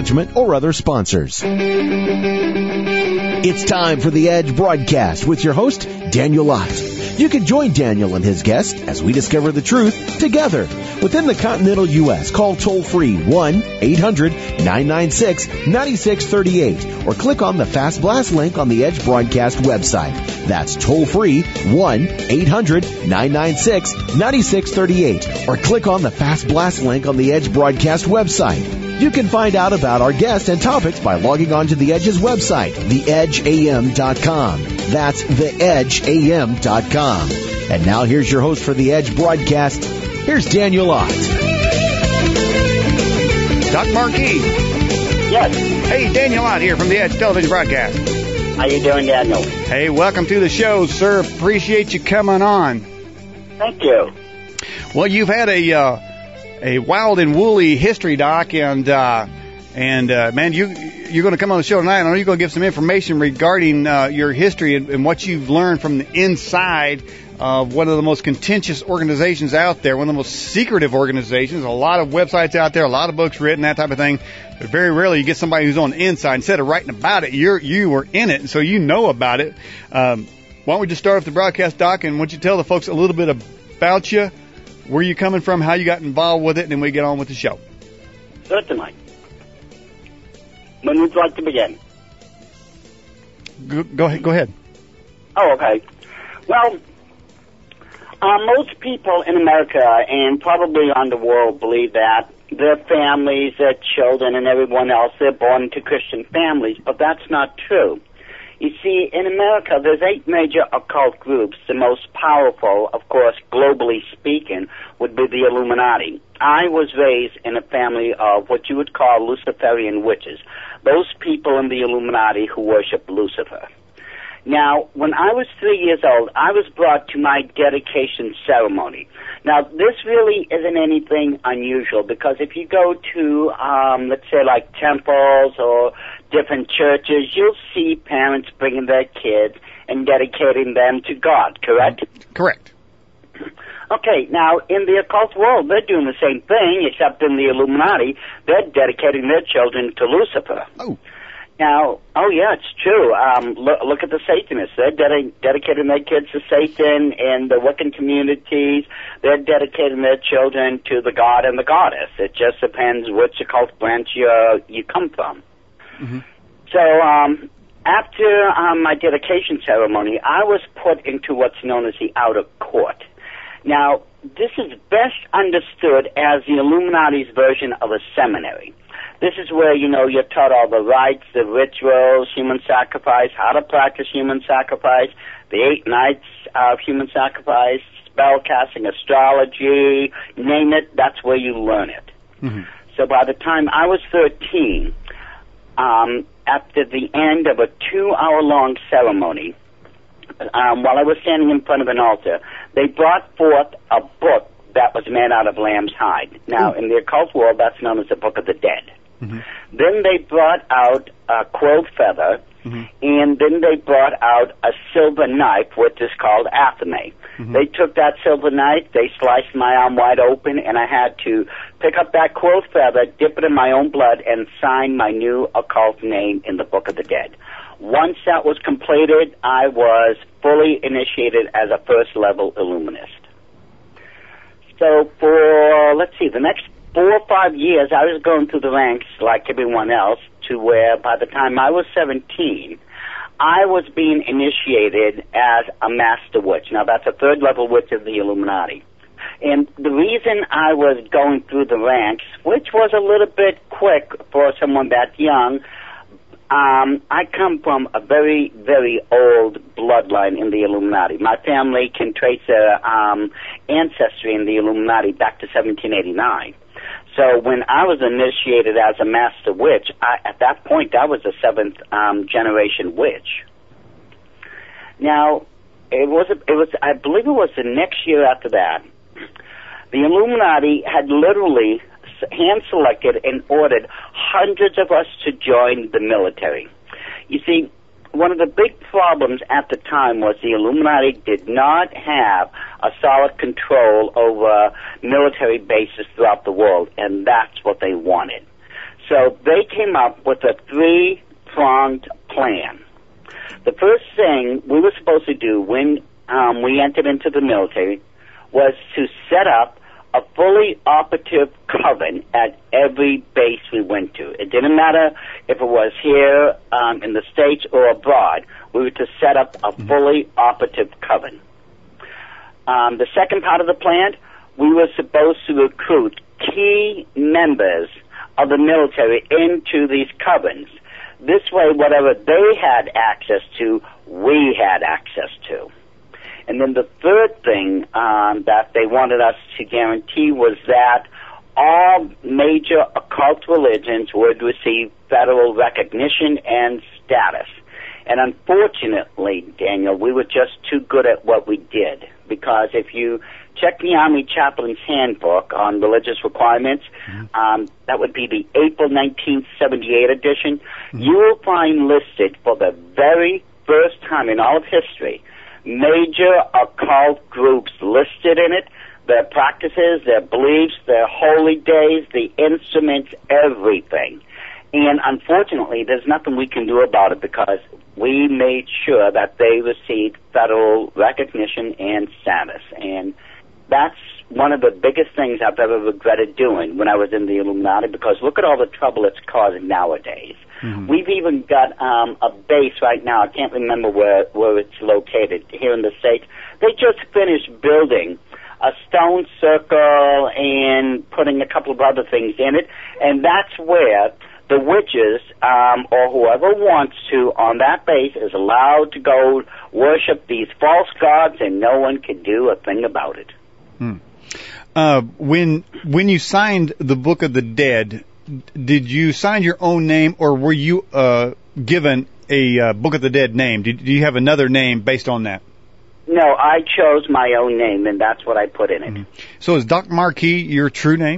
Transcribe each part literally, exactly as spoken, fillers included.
management, or other sponsors. It's time for The Edge broadcast with your host, Daniel Lott. You can join Daniel and his guest as we discover the truth together. Within the continental U S, call toll-free one eight hundred nine nine six nine six three eight or click on the Fast Blast link on the Edge broadcast website. That's toll-free one eight hundred nine nine six nine six three eight or click on the Fast Blast link on the Edge broadcast website. You can find out about our guests and topics by logging on to The Edge's website, the edge a m dot com. That's the edge a m dot com. And now here's your host for The Edge broadcast. Here's Daniel Lott. Doc Marquis. Yes. Hey, Daniel Lott here from The Edge television broadcast. How you doing, Daniel? Hey, welcome to the show, sir. Appreciate you coming on. Thank you. Well, you've had a uh, a wild and woolly history, Doc, and uh, and uh, man, you you're going to come on the show tonight. I know you're going to give some information regarding uh, your history and, and what you've learned from the inside of one of the most contentious organizations out there, one of the most secretive organizations. A lot of websites out there, a lot of books written, that type of thing. But very rarely you get somebody who's on the inside. Instead of writing about it, you're you were in it, and so you know about it. Um, why don't we just start off the broadcast, Doc, and why don't you tell the folks a little bit about you, where you coming from, how you got involved with it, and then we get on with the show. Certainly. When would you like to begin? Go, go ahead. Go ahead. Oh, okay. Well, uh, most people in America and probably around the world believe that their families, their children, and everyone else, they're born into Christian families, but that's not true. You see, in America, there's eight major occult groups. The most powerful, of course, globally speaking, would be the Illuminati. I was raised in a family of what you would call Luciferian witches, those people in the Illuminati who worship Lucifer. Now, when I was three years old, I was brought to my dedication ceremony. Now, this really isn't anything unusual, because if you go to, um, let's say, like temples or different churches, you'll see parents bringing their kids and dedicating them to God, correct? Correct. Okay, now, in the occult world, they're doing the same thing, except in the Illuminati, they're dedicating their children to Lucifer. Oh. Now, oh yeah, it's true. Um, look, look at the Satanists. They're ded- dedicating their kids to Satan. In the Wiccan communities, they're dedicating their children to the god and the goddess. It just depends which occult branch you, uh, you come from. Mm-hmm. So, um, after um, my dedication ceremony, I was put into what's known as the outer court. Now, this is best understood as the Illuminati's version of a seminary. This is where, you know, you're taught all the rites, the rituals, human sacrifice, how to practice human sacrifice, the eight nights of human sacrifice, spell casting, astrology, name it, that's where you learn it. Mm-hmm. So by the time I was thirteen, um, after the end of a two-hour-long ceremony, um, while I was standing in front of an altar, they brought forth a book that was made out of lamb's hide. Now, mm. in the occult world, that's known as the Book of the Dead. Mm-hmm. Then they brought out a crow feather, mm-hmm. and then they brought out a silver knife, which is called athame. Mm-hmm. They took that silver knife, they sliced my arm wide open, and I had to pick up that crow feather, dip it in my own blood, and sign my new occult name in the Book of the Dead. Once that was completed, I was fully initiated as a first-level Illuminist. So for, let's see, the next four or five years, I was going through the ranks like everyone else, to where by the time I was seventeen, I was being initiated as a master witch. Now, that's a third-level witch of the Illuminati. And the reason I was going through the ranks, which was a little bit quick for someone that young, Um, I come from a very, very old bloodline in the Illuminati. My family can trace their um, ancestry in the Illuminati back to seventeen eighty-nine. So when I was initiated as a master witch, I, at that point I was a seventh um, generation witch. Now, it was, it was, I believe it was the next year after that, the Illuminati had literally hand-selected and ordered hundreds of us to join the military. You see, one of the big problems at the time was the Illuminati did not have a solid control over military bases throughout the world, and that's what they wanted. So they came up with a three-pronged plan. The first thing we were supposed to do when um, we entered into the military was to set up a fully operative coven at every base we went to. It didn't matter if it was here um, in the States or abroad. We were to set up a fully operative coven. Um, the second part of the plan, we were supposed to recruit key members of the military into these covens. This way, whatever they had access to, we had access to. And then the third thing um, that they wanted us to guarantee was that all major occult religions would receive federal recognition and status. And unfortunately, Daniel, we were just too good at what we did. Because if you check the Army Chaplain's Handbook on religious requirements, mm-hmm. um, that would be the April nineteen seventy-eight edition, mm-hmm. you will find listed for the very first time in all of history major occult groups listed in it, their practices, their beliefs, their holy days, the instruments, everything. And unfortunately, there's nothing we can do about it because we made sure that they received federal recognition and status. And that's one of the biggest things I've ever regretted doing when I was in the Illuminati, because look at all the trouble it's causing nowadays. Mm-hmm. We've even got um, a base right now. I can't remember where, where it's located here in the States. They just finished building a stone circle and putting a couple of other things in it, and that's where the witches um, or whoever wants to on that base is allowed to go worship these false gods, and no one can do a thing about it. Hmm. Uh, when when you signed the Book of the Dead, did you sign your own name, or were you uh, given a uh, Book of the Dead name? Did, do you have another name based on that? No, I chose my own name, and that's what I put in it. Mm-hmm. So is Doc Marquis your true name?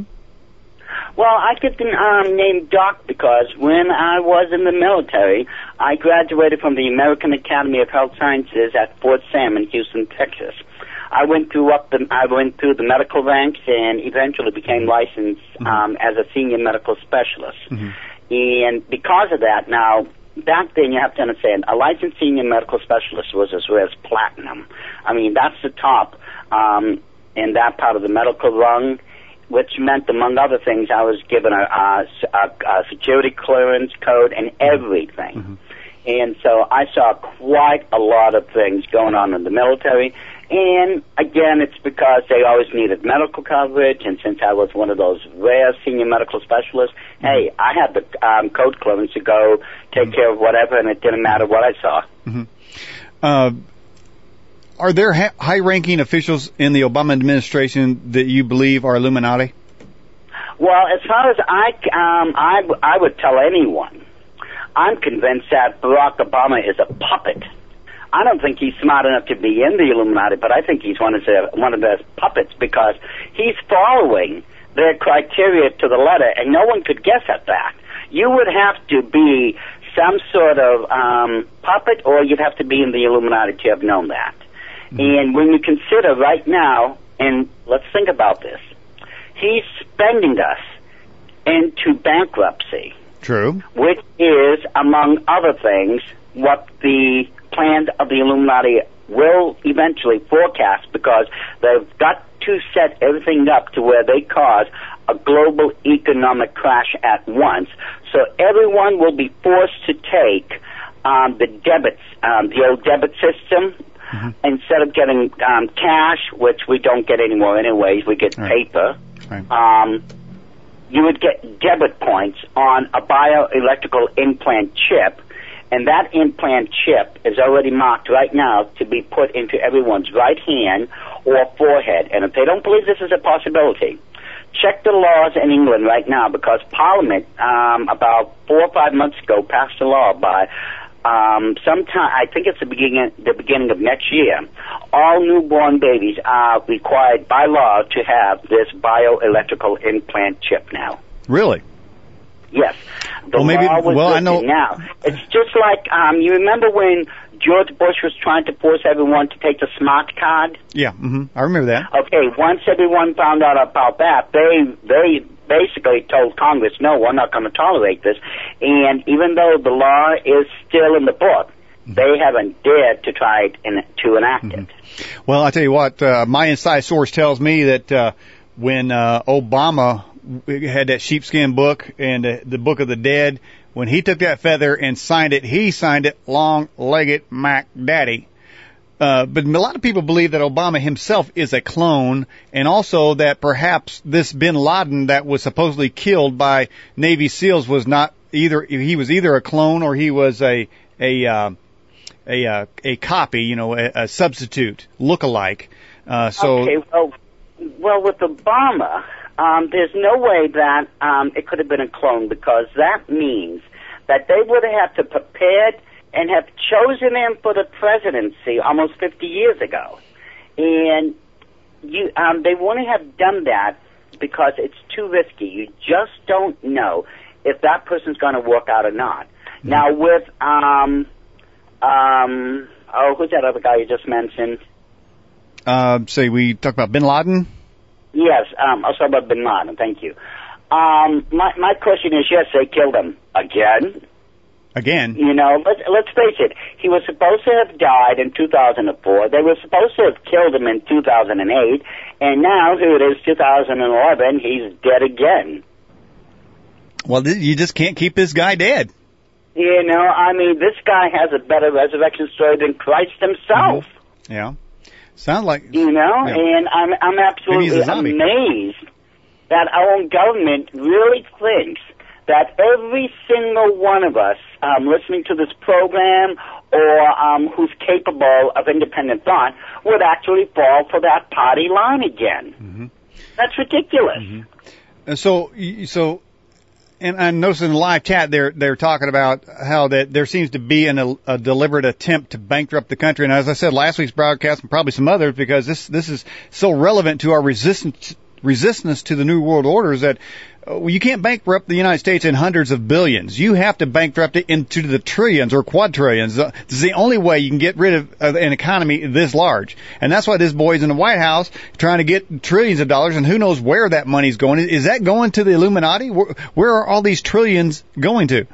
Well, I get the um, name Doc because when I was in the military, I graduated from the American Academy of Health Sciences at Fort Sam in Houston, Texas. I went through up the I went through the medical ranks and eventually became licensed um, mm-hmm. as a senior medical specialist. Mm-hmm. And because of that, now back then you have to understand, a licensed senior medical specialist was as rare as platinum. I mean, that's the top um, in that part of the medical rung, which meant, among other things, I was given a, a, a security clearance code and everything. Mm-hmm. And so I saw quite a lot of things going on in the military. And, again, it's because they always needed medical coverage, and since I was one of those rare senior medical specialists, mm-hmm. hey, I had the um, code clearance to go take mm-hmm. care of whatever, and it didn't matter what I saw. Mm-hmm. Uh, are there ha- high-ranking officials in the Obama administration that you believe are Illuminati? Well, as far as I, um, I, I would tell anyone, I'm convinced that Barack Obama is a puppet. I don't think he's smart enough to be in the Illuminati, but I think he's one of the one of their puppets because he's following their criteria to the letter, and no one could guess at that. You would have to be some sort of um, puppet, or you'd have to be in the Illuminati to have known that. Mm-hmm. And when you consider right now, and let's think about this, he's spending us into bankruptcy. True. Which is, among other things, what the plans of the Illuminati will eventually forecast, because they've got to set everything up to where they cause a global economic crash at once. So everyone will be forced to take um, the debits, um, the old debit system, mm-hmm. instead of getting um, cash, which we don't get anymore anyways, we get right. paper. Right. Um, you would get debit points on a bioelectrical implant chip, and that implant chip is already marked right now to be put into everyone's right hand or forehead. And if they don't believe this is a possibility, check the laws in England right now, because Parliament, um, about four or five months ago, passed a law by um, sometime, I think it's the beginning, the beginning of next year. All newborn babies are required by law to have this bioelectrical implant chip now. Really? Yes. The well, maybe, law was well, I know. Now, it's just like, um, you remember when George Bush was trying to force everyone to take the smart card? Yeah, mm-hmm. I remember that. Okay, once everyone found out about that, they, they basically told Congress, no, we're not going to tolerate this. And even though the law is still in the book, they haven't dared to try it in, to enact mm-hmm. it. Well, I tell you what, uh, my inside source tells me that uh, when uh, Obama had that sheepskin book and uh, the Book of the Dead, when he took that feather and signed it, he signed it long-legged Mac Daddy. Uh, but a lot of people believe that Obama himself is a clone, and also that perhaps this bin Laden that was supposedly killed by Navy SEALs was not either, he was either a clone or he was a, a, uh, a, uh, a copy, you know, a, a substitute, look-alike. Uh, so. Okay, well, well, with Obama, um, there's no way that, um, it could have been a clone, because that means that they would have to prepare and have chosen him for the presidency almost fifty years ago. And you, um, they wouldn't have done that because it's too risky. You just don't know if that person's going to work out or not. Mm-hmm. Now, with, um, um, oh, who's that other guy you just mentioned? Uh, say we talked about bin Laden? Yes, um, I'll talk about bin Laden, thank you. Um, my, my question is, yes, they killed him again. Again? You know, let's, let's face it. He was supposed to have died in two thousand four. They were supposed to have killed him in two thousand eight. And now, here it is, two thousand eleven, he's dead again. Well, th- you just can't keep this guy dead. You know, I mean, this guy has a better resurrection story than Christ himself. Mm-hmm. Yeah. Sounds like... You know, yeah. and I'm, I'm absolutely amazed that our own government really thinks that every single one of us um, listening to this program or um, who's capable of independent thought would actually fall for that party line again. Mm-hmm. That's ridiculous. Mm-hmm. And so, so, and I noticed in the live chat they're they're talking about how that there seems to be an, a, a deliberate attempt to bankrupt the country. And as I said last week's broadcast, and probably some others, because this this is so relevant to our resistance resistance to the New World Order, is that Well, you can't bankrupt the United States in hundreds of billions. You have to bankrupt it into the trillions or quadrillions. This is the only way you can get rid of an economy this large. And that's why this boy's in the White House trying to get trillions of dollars, and who knows where that money's going. Is that going to the Illuminati? Where, where are all these trillions going to?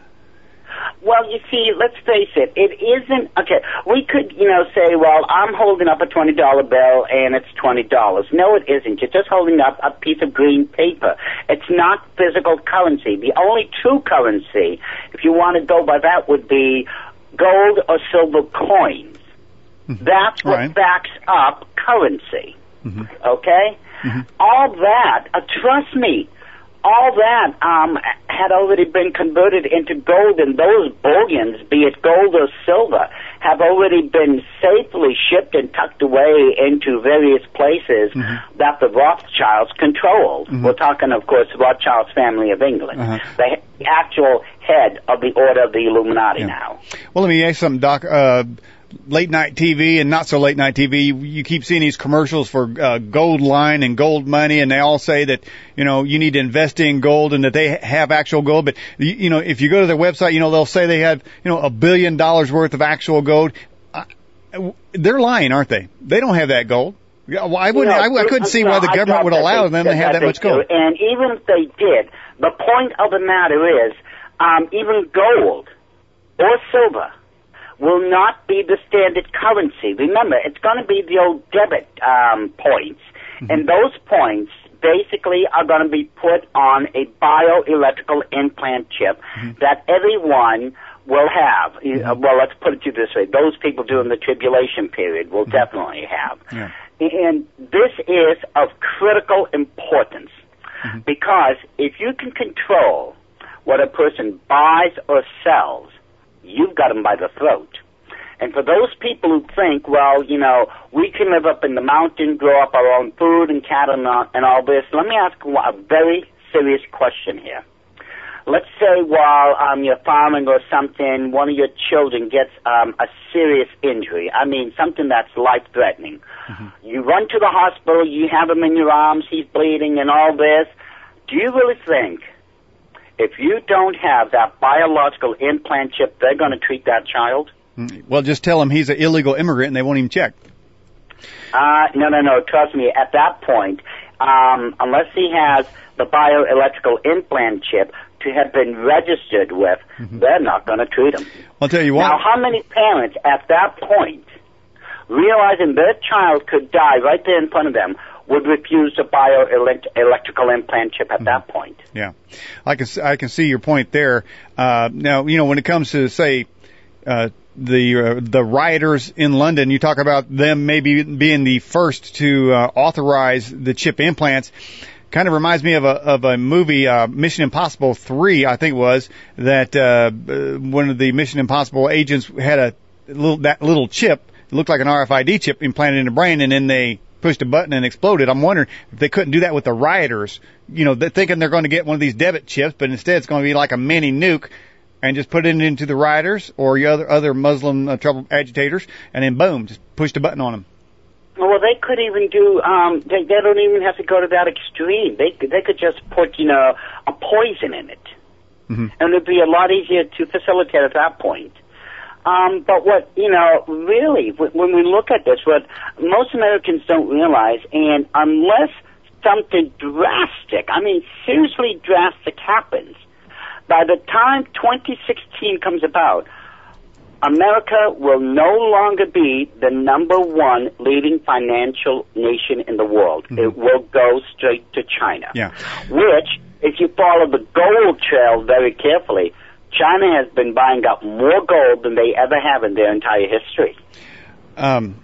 Well, you see, let's face it, it isn't, okay, we could, you know, say, well, I'm holding up a twenty dollar bill and it's twenty dollars. No, it isn't. You're just holding up a piece of green paper. It's not physical currency. The only true currency, if you want to go by that, would be gold or silver coins. Mm-hmm. That's what right. backs up currency. Mm-hmm. Okay? Mm-hmm. All that, uh, trust me, all that um, had already been converted into gold, and those bullions, be it gold or silver, have already been safely shipped and tucked away into various places mm-hmm. that the Rothschilds controlled. Mm-hmm. We're talking, of course, the Rothschilds family of England, uh-huh. the actual head of the Order of the Illuminati yeah. now. Well, let me ask you something, Doc. Uh, late night T V and not so late night T V, you, you keep seeing these commercials for uh, gold line and gold money, and they all say that, you know, you need to invest in gold and that they have actual gold. But, you, you know, if you go to their website, you know, they'll say they have, you know, a billion dollars worth of actual gold. Uh, they're lying, aren't they? They don't have that gold. I wouldn't. You know, I, I couldn't see why the government would allow them to have that much gold. And even if they did, the point of the matter is, um, even gold or silver will not be the standard currency. Remember, it's going to be the old debit um, points, mm-hmm. and those points basically are going to be put on a bioelectrical implant chip mm-hmm. that everyone will have. Mm-hmm. Well, let's put it to this way. Those people during the tribulation period will mm-hmm. definitely have. Yeah. And this is of critical importance mm-hmm. because if you can control what a person buys or sells, you've got them by the throat. And for those people who think, well, you know, we can live up in the mountain, grow up our own food and cattle and all this, let me ask a very serious question here. Let's say while um, you're farming or something, one of your children gets um, a serious injury. I mean, something that's life-threatening. Mm-hmm. You run to the hospital, you have him in your arms, he's bleeding and all this. Do you really think if you don't have that biological implant chip, they're going to treat that child? Well, just tell them he's an illegal immigrant and they won't even check. Uh, no, no, no. Trust me. At that point, um, unless he has the bioelectrical implant chip to have been registered with, mm-hmm. they're not going to treat them. I'll tell you what. Now, how many parents at that point, realizing their child could die right there in front of them, would refuse the bioelectrical implant chip at mm-hmm. that point? Yeah, I can I can see your point there. Uh, now, you know, when it comes to, say, uh, the uh, the rioters in London, you talk about them maybe being the first to uh, authorize the chip implants. Kind of reminds me of a of a movie, uh, Mission Impossible three, I think it was, that uh, one of the Mission Impossible agents had a little that little chip, it looked like an R F I D chip implanted in the brain, and then they pushed a button and exploded. I'm wondering if they couldn't do that with the rioters. You know, they're thinking they're going to get one of these debit chips, but instead it's going to be like a mini nuke, and just put it into the rioters or your other other Muslim uh, trouble agitators, and then boom, just push the button on them. Well, they could even do, um, they, they don't even have to go to that extreme. They could, they could just put, you know, a poison in it. Mm-hmm. And it would be a lot easier to facilitate at that point. Um, but what, you know, really, when we look at this, what most Americans don't realize, and unless something drastic, I mean, seriously drastic happens, by the time twenty sixteen comes about, America will no longer be the number one leading financial nation in the world. Mm-hmm. It will go straight to China. Yeah. Which, if you follow the gold trail very carefully, China has been buying up more gold than they ever have in their entire history. Um.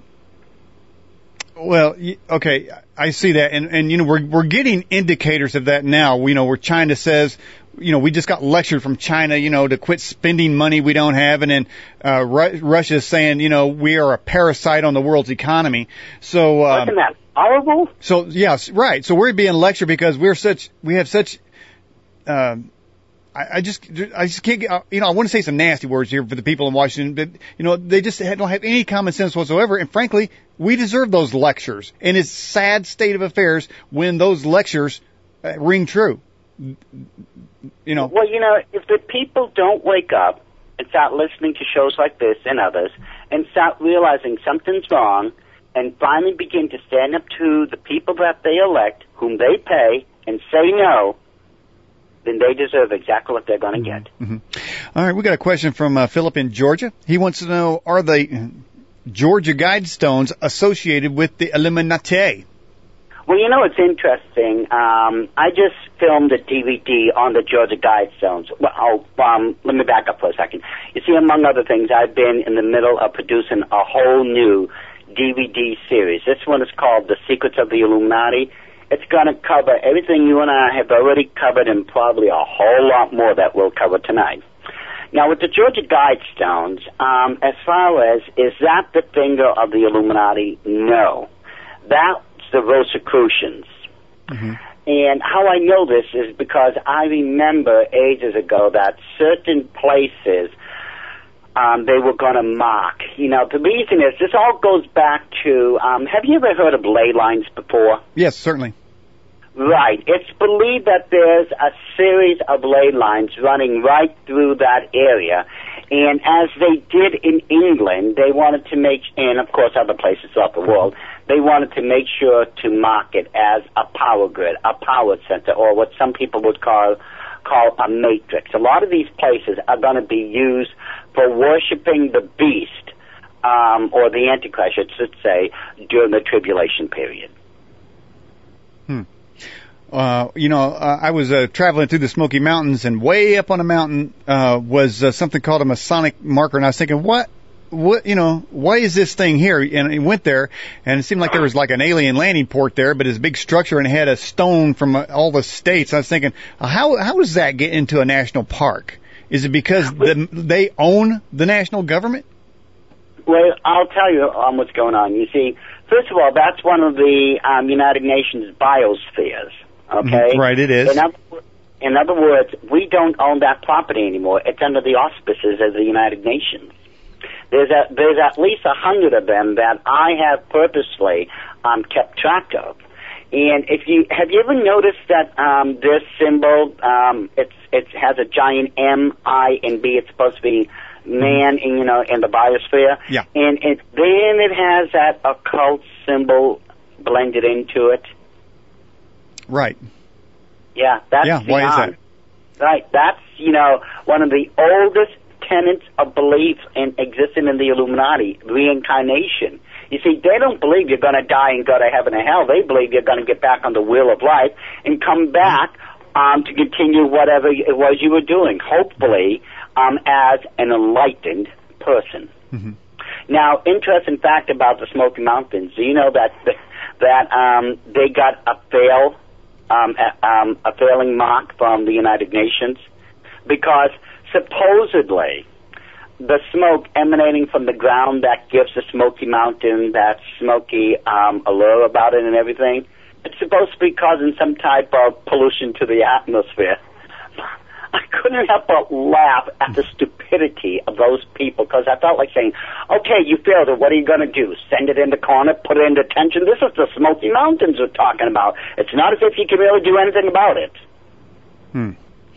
Well, okay, I see that, and and you know we're we're getting indicators of that now. You know, where China says, you know, we just got lectured from China, you know, to quit spending money we don't have, and then uh, Ru- Russia's saying, you know, we are a parasite on the world's economy. So um, isn't that horrible? So yes, right. So we're being lectured because we're such, we have such. Uh, I, I just, I just can't get, you know, I want to say some nasty words here for the people in Washington, but, you know, they just don't have any common sense whatsoever. And frankly, we deserve those lectures. And it's a sad state of affairs when those lectures uh, ring true. You know. Well, you know, if the people don't wake up and start listening to shows like this and others and start realizing something's wrong and finally begin to stand up to the people that they elect, whom they pay, and say no, then they deserve exactly what they're going to get. Mm-hmm. All right, we got a question from uh, Philip in Georgia. He wants to know, are the Georgia Guidestones associated with the Illuminati? Well, you know, it's interesting. Um, I just filmed a D V D on the Georgia Guidestones. Well, I'll, um, let me back up for a second. You see, among other things, I've been in the middle of producing a whole new D V D series. This one is called The Secrets of the Illuminati. It's going to cover everything you and I have already covered and probably a whole lot more that we'll cover tonight. Now, with the Georgia Guidestones, um, as far as, is that the finger of the Illuminati? No. That's the Rosicrucians. Mm-hmm. And how I know this is because I remember ages ago that certain places um, they were going to mark. You know, the reason is, this all goes back to, um, have you ever heard of ley lines before? Yes, certainly. Right. It's believed that there's a series of ley lines running right through that area. And as they did in England, they wanted to make, and of course other places throughout the world, they wanted to make sure to mark it as a power grid, a power center, or what some people would call call a matrix. A lot of these places are going to be used for worshiping the beast, um, or the Antichrist, I should say, during the tribulation period. Hmm. Uh, you know, uh, I was uh, traveling through the Smoky Mountains, and way up on a mountain uh, was uh, something called a Masonic marker, and I was thinking, what? What, you know, why is this thing here? And I went there, and it seemed like there was like an alien landing port there, but it's a big structure and it had a stone from uh, all the states. I was thinking, how how does that get into a national park? Is it because the, they own the national government? Well, I'll tell you um, what's going on. You see, first of all, that's one of the um, United Nations biospheres, okay? Right, it is. In other, in other words, we don't own that property anymore. It's under the auspices of the United Nations. There's a, there's at least a hundred of them that I have purposely um, kept track of. And if you have you ever noticed that um, this symbol, um, it's it has a giant M, I, and B. It's supposed to be man, in, you know, in the biosphere. Yeah. And it, then it has that occult symbol blended into it. Right. Yeah, that's yeah. Why is that? Right, that's, you know, one of the oldest tenets of belief in existing in the Illuminati, reincarnation. You see, they don't believe you're going to die and go to heaven or hell. They believe you're going to get back on the wheel of life and come back um, to continue whatever it was you were doing, hopefully um, as an enlightened person. Mm-hmm. Now, interesting fact about the Smoky Mountains, do you know that that um, they got a fail, um, a, um, a failing mark from the United Nations? Because supposedly the smoke emanating from the ground that gives the Smoky Mountain that smoky um, allure about it and everything, it's supposed to be causing some type of pollution to the atmosphere. I couldn't help but laugh at the stupidity of those people, because I felt like saying, okay, you failed it, what are you going to do? Send it in the corner, put it in detention? This is the Smoky Mountains we're talking about. It's not as if you can really do anything about it. Hmm.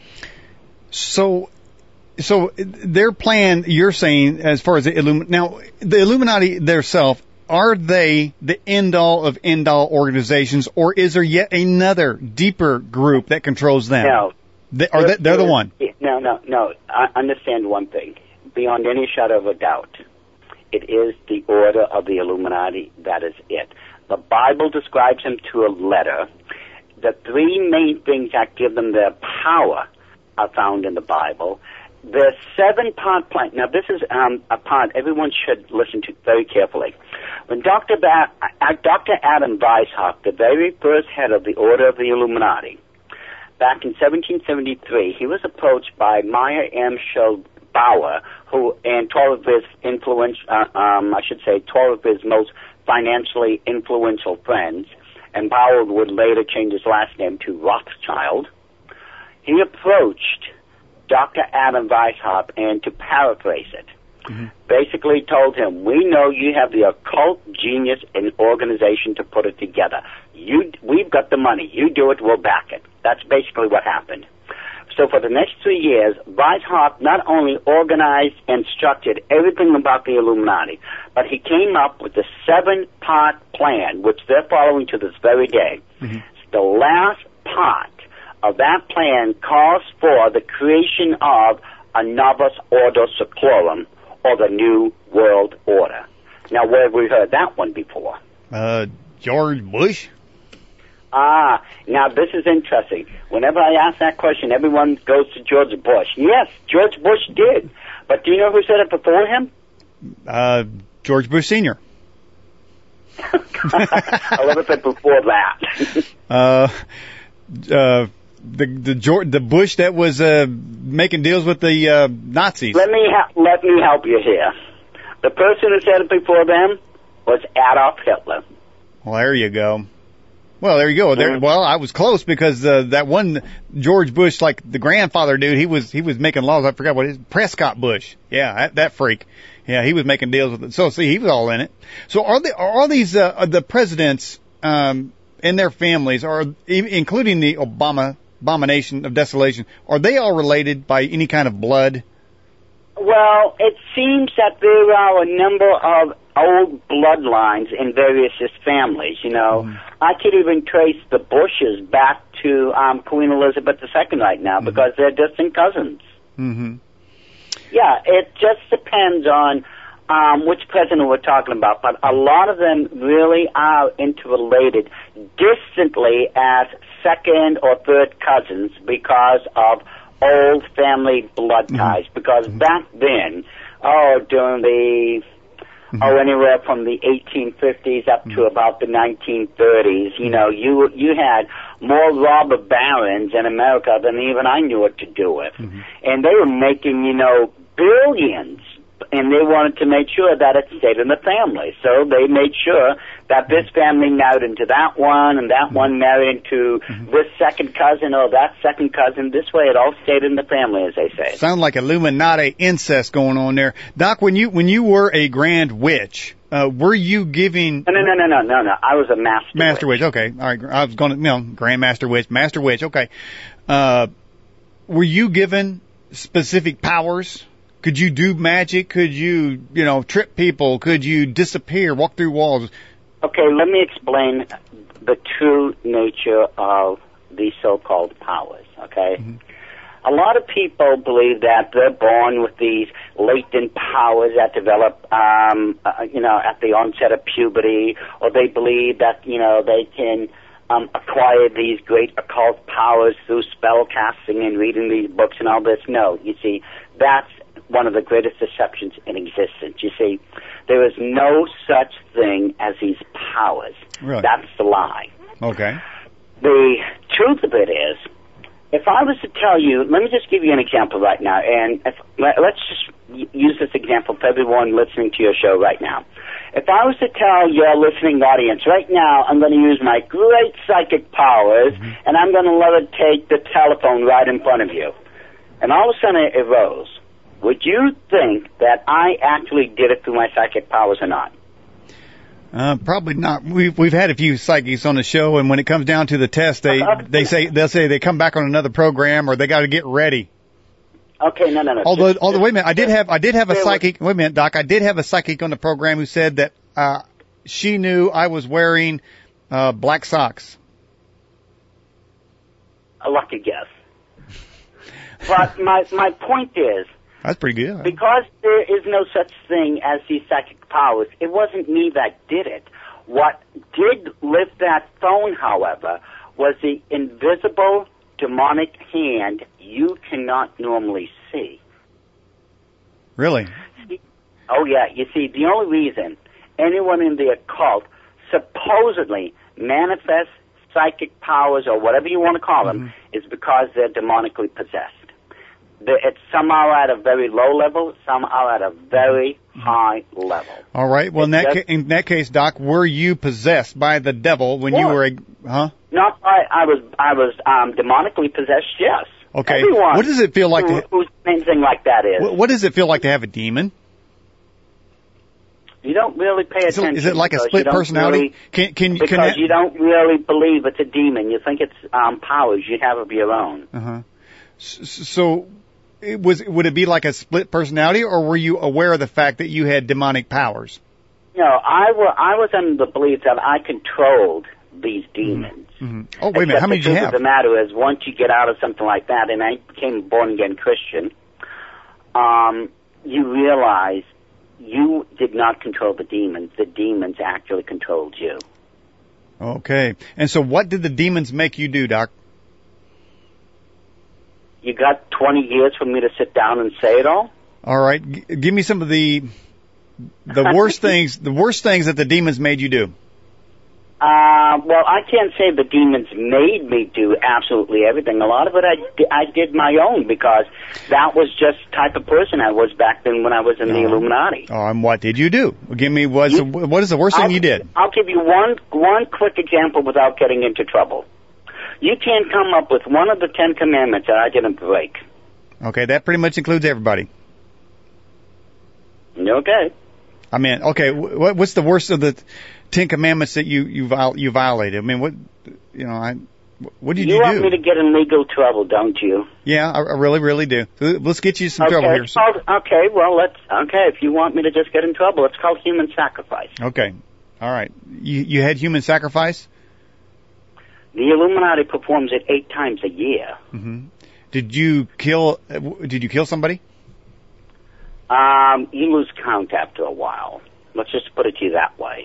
So, so their plan, you're saying, as far as the Illuminati, now, the Illuminati themselves, are they the end-all of end-all organizations, or is there yet another deeper group that controls them? No. They, are they, they're the one? No, no, no. I understand one thing. Beyond any shadow of a doubt, it is the order of the Illuminati. That is it. The Bible describes them to a letter. The three main things that give them their power are found in the Bible. The seven-part plan. Now, this is um, a part everyone should listen to very carefully. When Doctor Ba- uh, Doctor Adam Weishaupt, the very first head of the Order of the Illuminati, back in seventeen seventy-three, he was approached by Meyer M. Bauer, who, and twelve of his influence, uh, um, I should say, twelve of his most financially influential friends, and Bauer would later change his last name to Rothschild. He approached Doctor Adam Weishaupt, and to paraphrase it, mm-hmm. basically told him, we know you have the occult genius and organization to put it together. You, we've got the money. You do it, we'll back it. That's basically what happened. So for the next three years, Weishaupt not only organized and structured everything about the Illuminati, but he came up with the seven-part plan, which they're following to this very day. Mm-hmm. The last part of that plan calls for the creation of a Novus Ordo Seclorum, or the New World Order. Now, where have we heard that one before? Uh, George Bush? Ah, now this is interesting. Whenever I ask that question, everyone goes to George Bush. Yes, George Bush did. But do you know who said it before him? Uh, George Bush Senior A little bit before that. uh, uh, the the George, the Bush that was uh, making deals with the uh, Nazis. Let me ha- let me help you here. The person who said it before them was Adolf Hitler. Well, there you go. Well, there you go. There, well, I was close because uh, that one George Bush, like the grandfather dude, he was he was making laws. I forgot what it is. Prescott Bush. Yeah, that, that freak. Yeah, he was making deals with it. So, see, he was all in it. So, are they are all these uh, the presidents um, and their families, are including the Obama abomination of desolation, are they all related by any kind of blood? Well, it seems that there are a number of old bloodlines in various families, you know. Mm. I could even trace the Bushes back to um, Queen Elizabeth the Second right now, mm-hmm. because they're distant cousins. Mm-hmm. Yeah, it just depends on um, which president we're talking about, but a lot of them really are interrelated distantly as second or third cousins because of old family blood ties, mm-hmm. because mm-hmm. back then, oh, during the, mm-hmm. oh, anywhere from the eighteen fifties up mm-hmm. to about the nineteen thirties, you know, you you had more robber barons in America than even I knew what to do with. Mm-hmm. And they were making, you know, billions, and they wanted to make sure that it stayed in the family. So they made sure that this family married into that one, and that mm-hmm. one married into mm-hmm. this second cousin or that second cousin. This way it all stayed in the family, as they say. Sound like Illuminati incest going on there. Doc, when you when you were a grand witch, uh, were you giving... No, no, no, no, no, no, no. I was a master Master witch. witch, okay. All right, I was going to, you know, grand master witch, master witch, okay. Uh, were you given specific powers? Could you do magic? Could you, you know, trip people? Could you disappear, walk through walls? Okay, let me explain the true nature of these so-called powers, okay? Mm-hmm. A lot of people believe that they're born with these latent powers that develop, um, uh, you know, at the onset of puberty, or they believe that, you know, they can um, acquire these great occult powers through spell casting and reading these books and all this. No, you see, that's one of the greatest deceptions in existence. You see, there is no such thing as these powers. Really? That's the lie. Okay. The truth of it is, if I was to tell you, let me just give you an example right now, and if, let, let's just use this example for everyone listening to your show right now. If I was to tell your listening audience right now, I'm going to use my great psychic powers, mm-hmm. and I'm going to levitate the telephone right in front of you, and all of a sudden it arose, would you think that I actually did it through my psychic powers or not? Uh, probably not. We've we've had a few psychics on the show, and when it comes down to the test, they they say they'll say they come back on another program or they got to get ready. Okay, no, no, no. Although, just, although, just, wait a minute, I did have I did have a was, psychic. Wait a minute, Doc. I did have a psychic on the program who said that uh, she knew I was wearing uh, black socks. A lucky guess. But my my point is, that's pretty good. Because there is no such thing as these psychic powers, it wasn't me that did it. What did lift that phone, however, was the invisible demonic hand you cannot normally see. Really? See, oh, yeah. You see, the only reason anyone in the occult supposedly manifests psychic powers, or whatever you want to call them, mm-hmm. is because they're demonically possessed. It's somehow at a very low level, somehow at a very high level. All right. Well, in that, ca- in that case, Doc, were you possessed by the devil when well, you were a, huh? Not by, I was, I was, um, demonically possessed, yes. Okay. Everyone what does it feel like who, to, whose anything like that is. What, what does it feel like to have a demon? You don't really pay attention. Is it, is it like a split personality? Really, can, can, because can that, you don't really believe it's a demon. You think it's, um, powers you have of your own. Uh-huh. So, It was would it be like a split personality, or were you aware of the fact that you had demonic powers? No, I, were, I was under the belief that I controlled these demons. Mm-hmm. Oh, wait a minute. How many did you have? The matter is, once you get out of something like that, and I became a born-again Christian, um, you realize you did not control the demons. The demons actually controlled you. Okay. And so what did the demons make you do, Doc? You got twenty years for me to sit down and say it all? All right. G- give me some of the the worst things, the worst things that the demons made you do. Uh, well, I can't say the demons made me do absolutely everything. A lot of it I, I did my own, because that was just the type of person I was back then when I was in oh. the Illuminati. Oh, and what did you do? Give me what's you, the, what is the worst I'll, thing you did? I'll give you one one quick example without getting into trouble. You can't come up with one of the Ten Commandments that I didn't break. Okay, that pretty much includes everybody. Okay. I mean, okay, what, what's the worst of the Ten Commandments that you you, viol- you violated? I mean, what you know, I what did you, you do? You want me to get in legal trouble, don't you? Yeah, I, I really, really do. Let's get you some okay, trouble here. It's called, okay, well, let's. Okay, if you want me to just get in trouble, it's called human sacrifice. Okay, all right. You you had human sacrifice? The Illuminati performs it eight times a year. Mm-hmm. Did you kill? Did you kill somebody? Um, you lose count after a while. Let's just put it to you that way.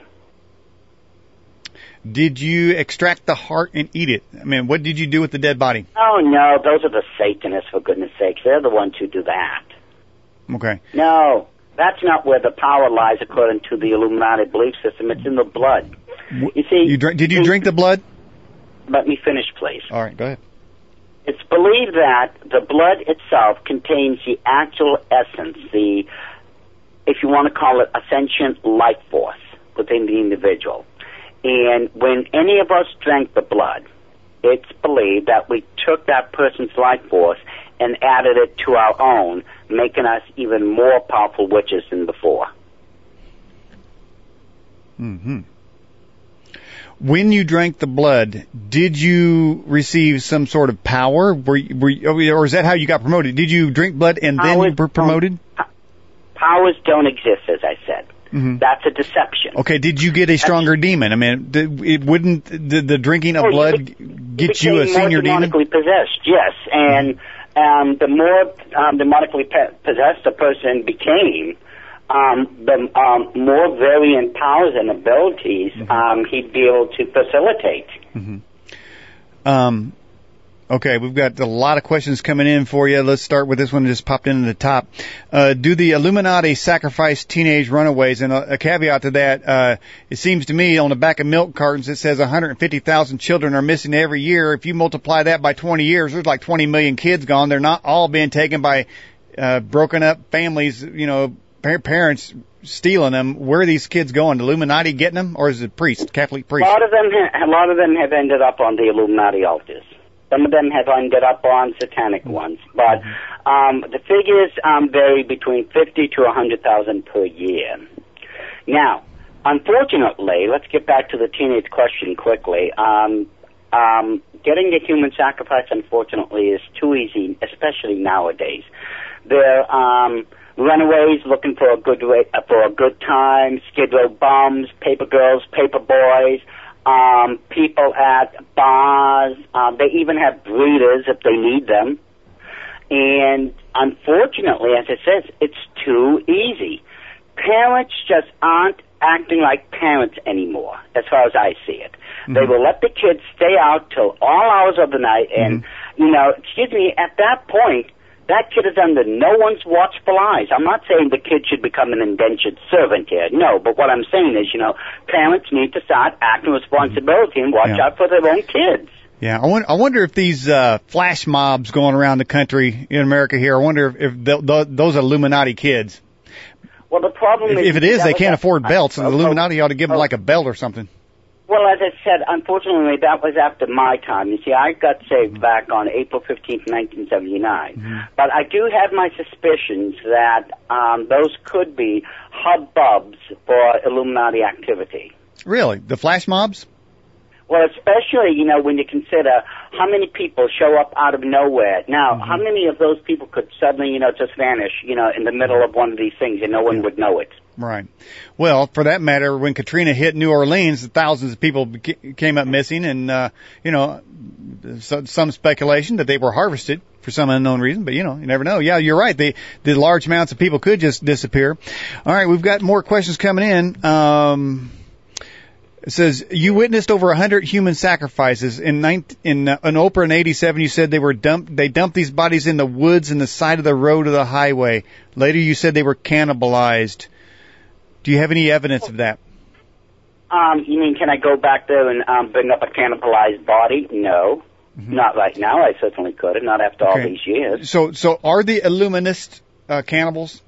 Did you extract the heart and eat it? I mean, what did you do with the dead body? Oh no, those are the Satanists, for goodness sakes. They're the ones who do that. Okay. No, that's not where the power lies, according to the Illuminati belief system. It's in the blood. You see, you dr- did you drink the blood? Let me finish, please. All right, go ahead. It's believed that the blood itself contains the actual essence, the, if you want to call it, a sentient life force within the individual. And when any of us drank the blood, it's believed that we took that person's life force and added it to our own, making us even more powerful witches than before. Mm-hmm. When you drank the blood, did you receive some sort of power? Were you, were you, or is that how you got promoted? Did you drink blood and then powers you were promoted? Powers don't exist, as I said. Mm-hmm. That's a deception. Okay, did you get a stronger That's, demon? I mean, did, it wouldn't the, the drinking of oh, blood you get you a senior demon? Demonically possessed, yes. And um, the more um, demonically pe- possessed a person became, um, the um, more variant powers and abilities mm-hmm. um, he'd be able to facilitate. Mm-hmm. Um. Okay, we've got a lot of questions coming in for you. Let's start with this one that just popped in at the top. Uh, do the Illuminati sacrifice teenage runaways? And a, a caveat to that, uh, it seems to me on the back of milk cartons it says one hundred fifty thousand children are missing every year. If you multiply that by twenty years, there's like twenty million kids gone. They're not all being taken by uh, broken up families, you know, parents stealing them. Where are these kids going? The Illuminati getting them, or is it priests, Catholic priests? A lot of them, ha- a lot of them have ended up on the Illuminati altars. Some of them have ended up on satanic ones, but um, the figures um, vary between fifty to one hundred thousand per year. Now, unfortunately, let's get back to the teenage question quickly. Um, um, getting a human sacrifice, unfortunately, is too easy, especially nowadays. They're um, runaways looking for a good way, for a good time, skid row bums, paper girls, paper boys. Um, people at bars, um, they even have breeders if they need them. And unfortunately, as it says, it's too easy. Parents just aren't acting like parents anymore, as far as I see it. Mm-hmm. They will let the kids stay out till all hours of the night, and, mm-hmm. you know, excuse me, at that point, that kid is under no one's watchful eyes. I'm not saying the kid should become an indentured servant here. No, but what I'm saying is, you know, parents need to start acting responsibility and watch yeah. out for their own kids. Yeah, I wonder, I wonder if these uh, flash mobs going around the country in America here, I wonder if, if the, the, those are Illuminati kids. Well, the problem if, is... If it is, they can't afford belts, and oh, the Illuminati oh, ought to give them oh. like a belt or something. Well, as I said, unfortunately, that was after my time. You see, I got saved mm-hmm. back on April fifteenth, nineteen seventy-nine. Mm-hmm. But I do have my suspicions that um, those could be hubbubs for Illuminati activity. Really? The flash mobs? Well, especially, you know, when you consider how many people show up out of nowhere. Now, mm-hmm. how many of those people could suddenly, you know, just vanish, you know, in the middle of one of these things and no one yeah. would know it? Right. Well, for that matter, when Katrina hit New Orleans, thousands of people came up missing, and, uh, you know, some speculation that they were harvested for some unknown reason, but, you know, you never know. Yeah, you're right. The, the large amounts of people could just disappear. All right, we've got more questions coming in. Um, it says, you witnessed over one hundred human sacrifices. In, nineteen, in, uh, in Oprah in eighty-seven, you said they were dumped, they dumped these bodies in the woods and the side of the road of the highway. Later, you said they were cannibalized. Do you have any evidence of that? Um, you mean, can I go back there and um, bring up a cannibalized body? No. Mm-hmm. Not right now. I certainly could. Not after okay. all these years. So, so are the Illuminists uh, cannibals?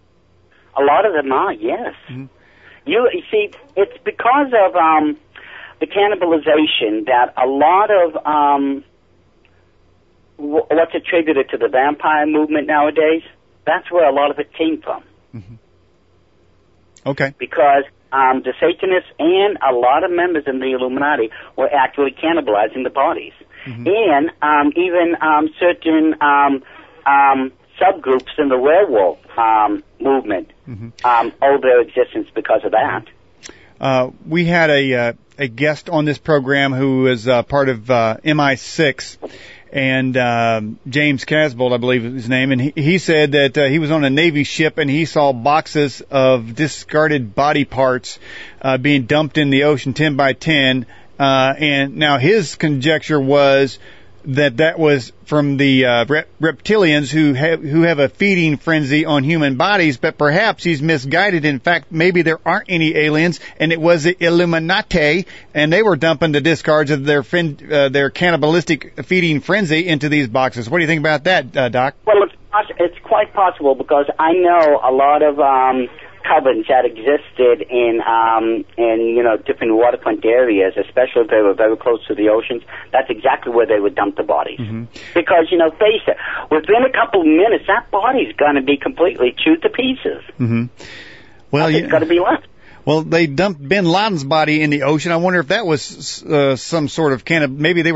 A lot of them are, yes. Mm-hmm. You, you see, it's because of um, the cannibalization that a lot of um, w- what's attributed to the vampire movement nowadays, that's where a lot of it came from. Mm-hmm. Okay. Because um, the Satanists and a lot of members in the Illuminati were actually cannibalizing the bodies. Mm-hmm. And um, even um, certain um, um, subgroups in the werewolf um, movement mm-hmm. um, owe their existence because of that. Uh, we had a uh, a guest on this program who is uh, part of uh, M I six, and uh, James Casbolt, I believe is his name, and he, he said that uh, he was on a Navy ship and he saw boxes of discarded body parts uh, being dumped in the ocean ten by ten, uh, and now his conjecture was that that was from the uh, rep- reptilians who have who have a feeding frenzy on human bodies, but perhaps he's misguided. In fact, maybe there aren't any aliens, and it was the Illuminati, and they were dumping the discards of their fin- uh, their cannibalistic feeding frenzy into these boxes. What do you think about that, uh, Doc? Well, it's, poss- it's quite possible because I know a lot of um, covens that existed in um, in you know different waterfront areas, especially if they were very close to the oceans. That's exactly where they would dump the bodies. Mm-hmm. Because, you know, face it, within a couple of minutes, that body's going to be completely chewed to pieces. Mm-hmm. Well, it's yeah. going to be left. Well, they dumped Bin Laden's body in the ocean. I wonder if that was uh, some sort of can of maybe they were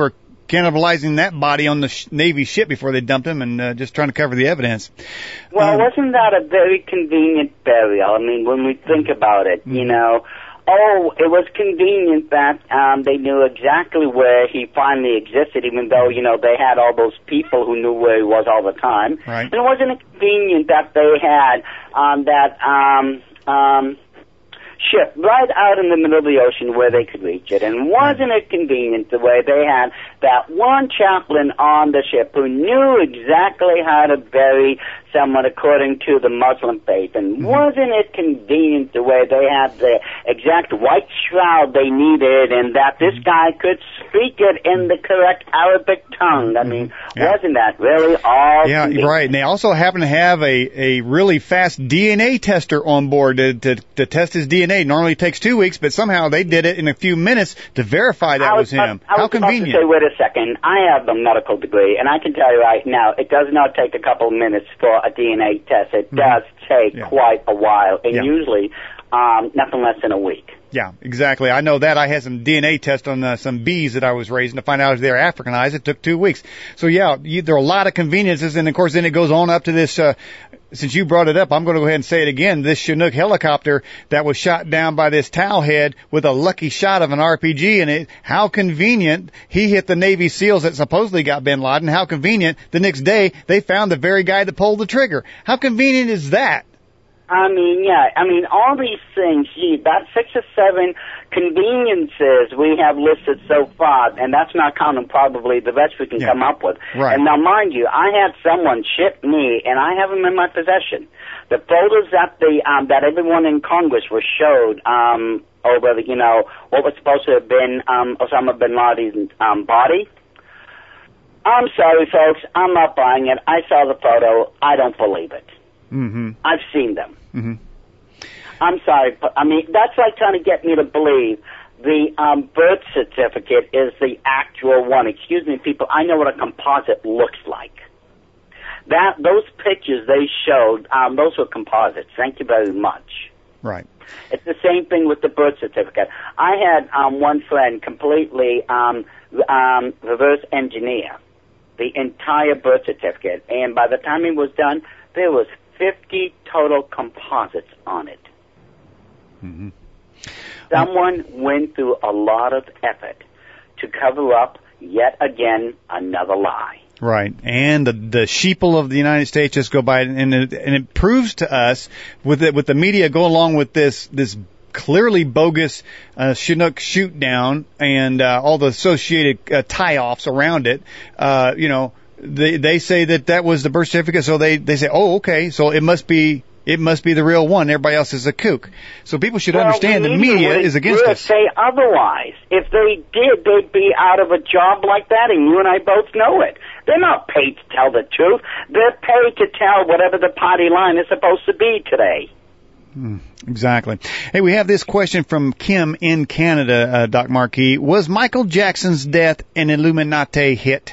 cannibalizing that body on the sh- Navy ship before they dumped him, and uh, just trying to cover the evidence. Well, um, wasn't that a very convenient burial? I mean, when we think about it, you know, oh, it was convenient that um, they knew exactly where he finally existed, even though, you know, they had all those people who knew where he was all the time. Right. And it wasn't convenient that they had um, that um, um, ship right out in the middle of the ocean where they could reach it. And wasn't it convenient the way they had that one chaplain on the ship who knew exactly how to bury someone according to the Muslim faith? And wasn't it convenient the way they had the exact white shroud they needed, and that this guy could speak it in the correct Arabic tongue? I mean, yeah. wasn't that really all Yeah, convenient? right. And they also happen to have a, a really fast D N A tester on board to, to, to test his D N A. Normally it takes two weeks, but somehow they did it in a few minutes to verify that I was, was him. I was How about convenient. to say, wait a second. I have a medical degree, and I can tell you right now, it does not take a couple of minutes for a D N A test. It Mm-hmm. does take Yeah. quite a while, and Yeah. usually um, nothing less than a week. Yeah, exactly. I know that. I had some D N A tests on uh, some bees that I was raising to find out if they're Africanized. It took two weeks. So yeah, you, there are a lot of conveniences, and of course then it goes on up to this, uh, since you brought it up, I'm going to go ahead and say it again, this Chinook helicopter that was shot down by this towelhead with a lucky shot of an R P G in it. How convenient he hit the Navy SEALs that supposedly got bin Laden. How convenient the next day they found the very guy that pulled the trigger. How convenient is that? I mean, yeah, I mean, all these things, gee, about six or seven conveniences we have listed so far, and that's not counting probably the rest we can Yeah. come up with. Right. And now, mind you, I had someone ship me, and I have them in my possession, the photos that the um, that everyone in Congress was showed um, over, the, you know, what was supposed to have been um, Osama bin Laden's um, body. I'm sorry, folks, I'm not buying it. I saw the photo. I don't believe it. Mm-hmm. I've seen them. Mm-hmm. I'm sorry, but I mean, that's like trying to get me to believe the um, birth certificate is the actual one. Excuse me, people, I know what a composite looks like. That those pictures they showed, um, those were composites. Thank you very much. Right. It's the same thing with the birth certificate. I had um, one friend completely um, um, reverse engineer the entire birth certificate, and by the time he was done, there was fifty total composites on it. Mm-hmm. Someone went through a lot of effort to cover up yet again another lie. Right, and the the sheeple of the United States just go by, and it, and it proves to us with it, with the media go along with this this clearly bogus uh, Chinook shoot down and uh, all the associated uh, tie-offs around it. Uh, you know, they they say that that was the birth certificate, so they they say, oh, okay, so it must be. It must be the real one. Everybody else is a kook. So people should well, understand the media is against us. us. Say otherwise. If they did, they'd be out of a job like that, and you and I both know it. They're not paid to tell the truth. They're paid to tell whatever the party line is supposed to be today. Hmm, exactly. Hey, we have this question from Kim in Canada, uh, Doc Marquis. Was Michael Jackson's death an Illuminati hit?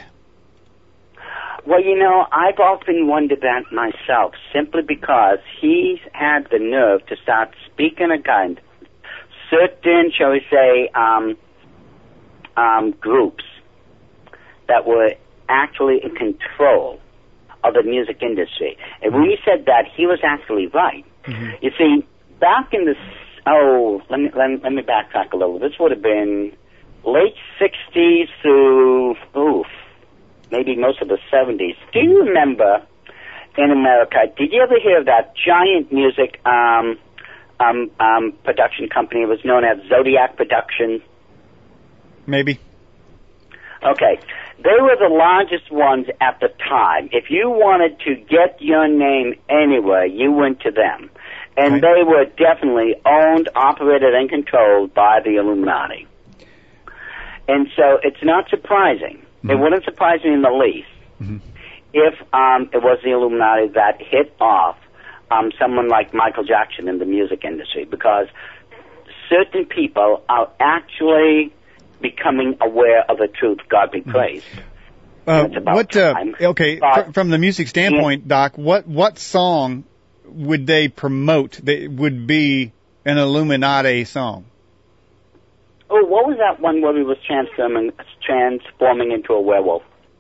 Well, you know, I've often wondered that myself, simply because he's had the nerve to start speaking against certain, shall we say, um, um, groups that were actually in control of the music industry. And when he said that, he was actually right. Mm-hmm. You see, back in the, oh, let me, let me, let me backtrack a little. This would have been late sixties through, oof, maybe most of the seventies. Do you remember in America, did you ever hear of that giant music um, um, um, production company? It was known as Zodiac Productions. Maybe. Okay. They were the largest ones at the time. If you wanted to get your name anywhere, you went to them. And right. They were definitely owned, operated, and controlled by the Illuminati. And so it's not surprising. Mm-hmm. It wouldn't surprise me in the least mm-hmm. if um, it was the Illuminati that hit off um, someone like Michael Jackson in the music industry, because certain people are actually becoming aware of the truth. God be praised. Uh, what? Uh, okay, but, fr- from the music standpoint, yeah. Doc, what what song would they promote that would be an Illuminati song? Oh, what was that one where he was transforming, transforming into a werewolf?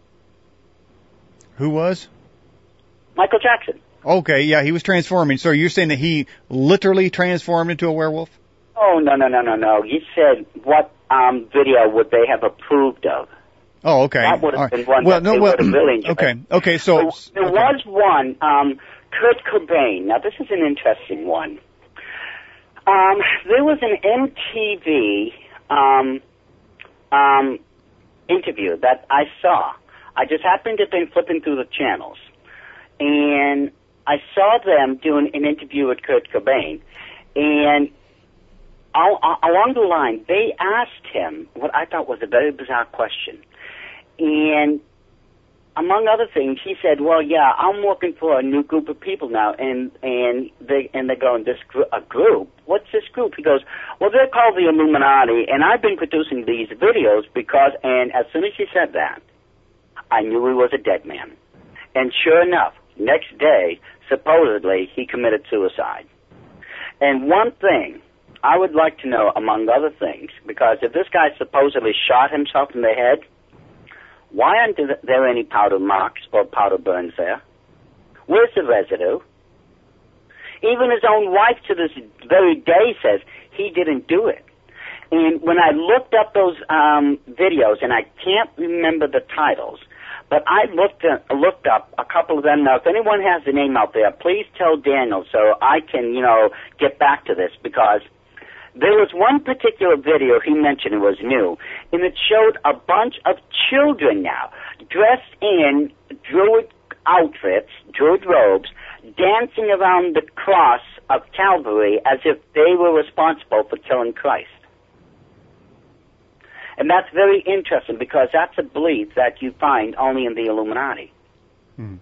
Who was? Michael Jackson. Okay, yeah, he was transforming. So you're saying that he literally transformed into a werewolf? Oh, no, no, no, no, no. He said, what um, video would they have approved of? Oh, okay. That would have All been right. one well, that no, they well, would have really enjoyed. Okay, okay, so... so there okay. was one, um, Kurt Cobain. Now, this is an interesting one. Um, there was an M T V um, um, interview that I saw. I just happened to have been flipping through the channels, and I saw them doing an interview with Kurt Cobain, and all, all, along the line, they asked him what I thought was a very bizarre question, and among other things, he said, "Well, yeah, I'm working for a new group of people now," and and they and they're going, "This gr- a group? What's this group?" He goes, "Well, they're called the Illuminati, and I've been producing these videos because." And as soon as he said that, I knew he was a dead man. And sure enough, next day, supposedly, he committed suicide. And one thing I would like to know, among other things, because if this guy supposedly shot himself in the head, why aren't there any powder marks or powder burns there? Where's the residue? Even his own wife to this very day says he didn't do it. And when I looked up those um, videos, and I can't remember the titles, but I looked at, looked up a couple of them. Now, if anyone has the name out there, please tell Daniel so I can, you know, get back to this, because there was one particular video he mentioned, it was new, and it showed a bunch of children now dressed in Druid outfits, Druid robes, dancing around the cross of Calvary as if they were responsible for killing Christ. And that's very interesting, because that's a belief that you find only in the Illuminati. Hmm.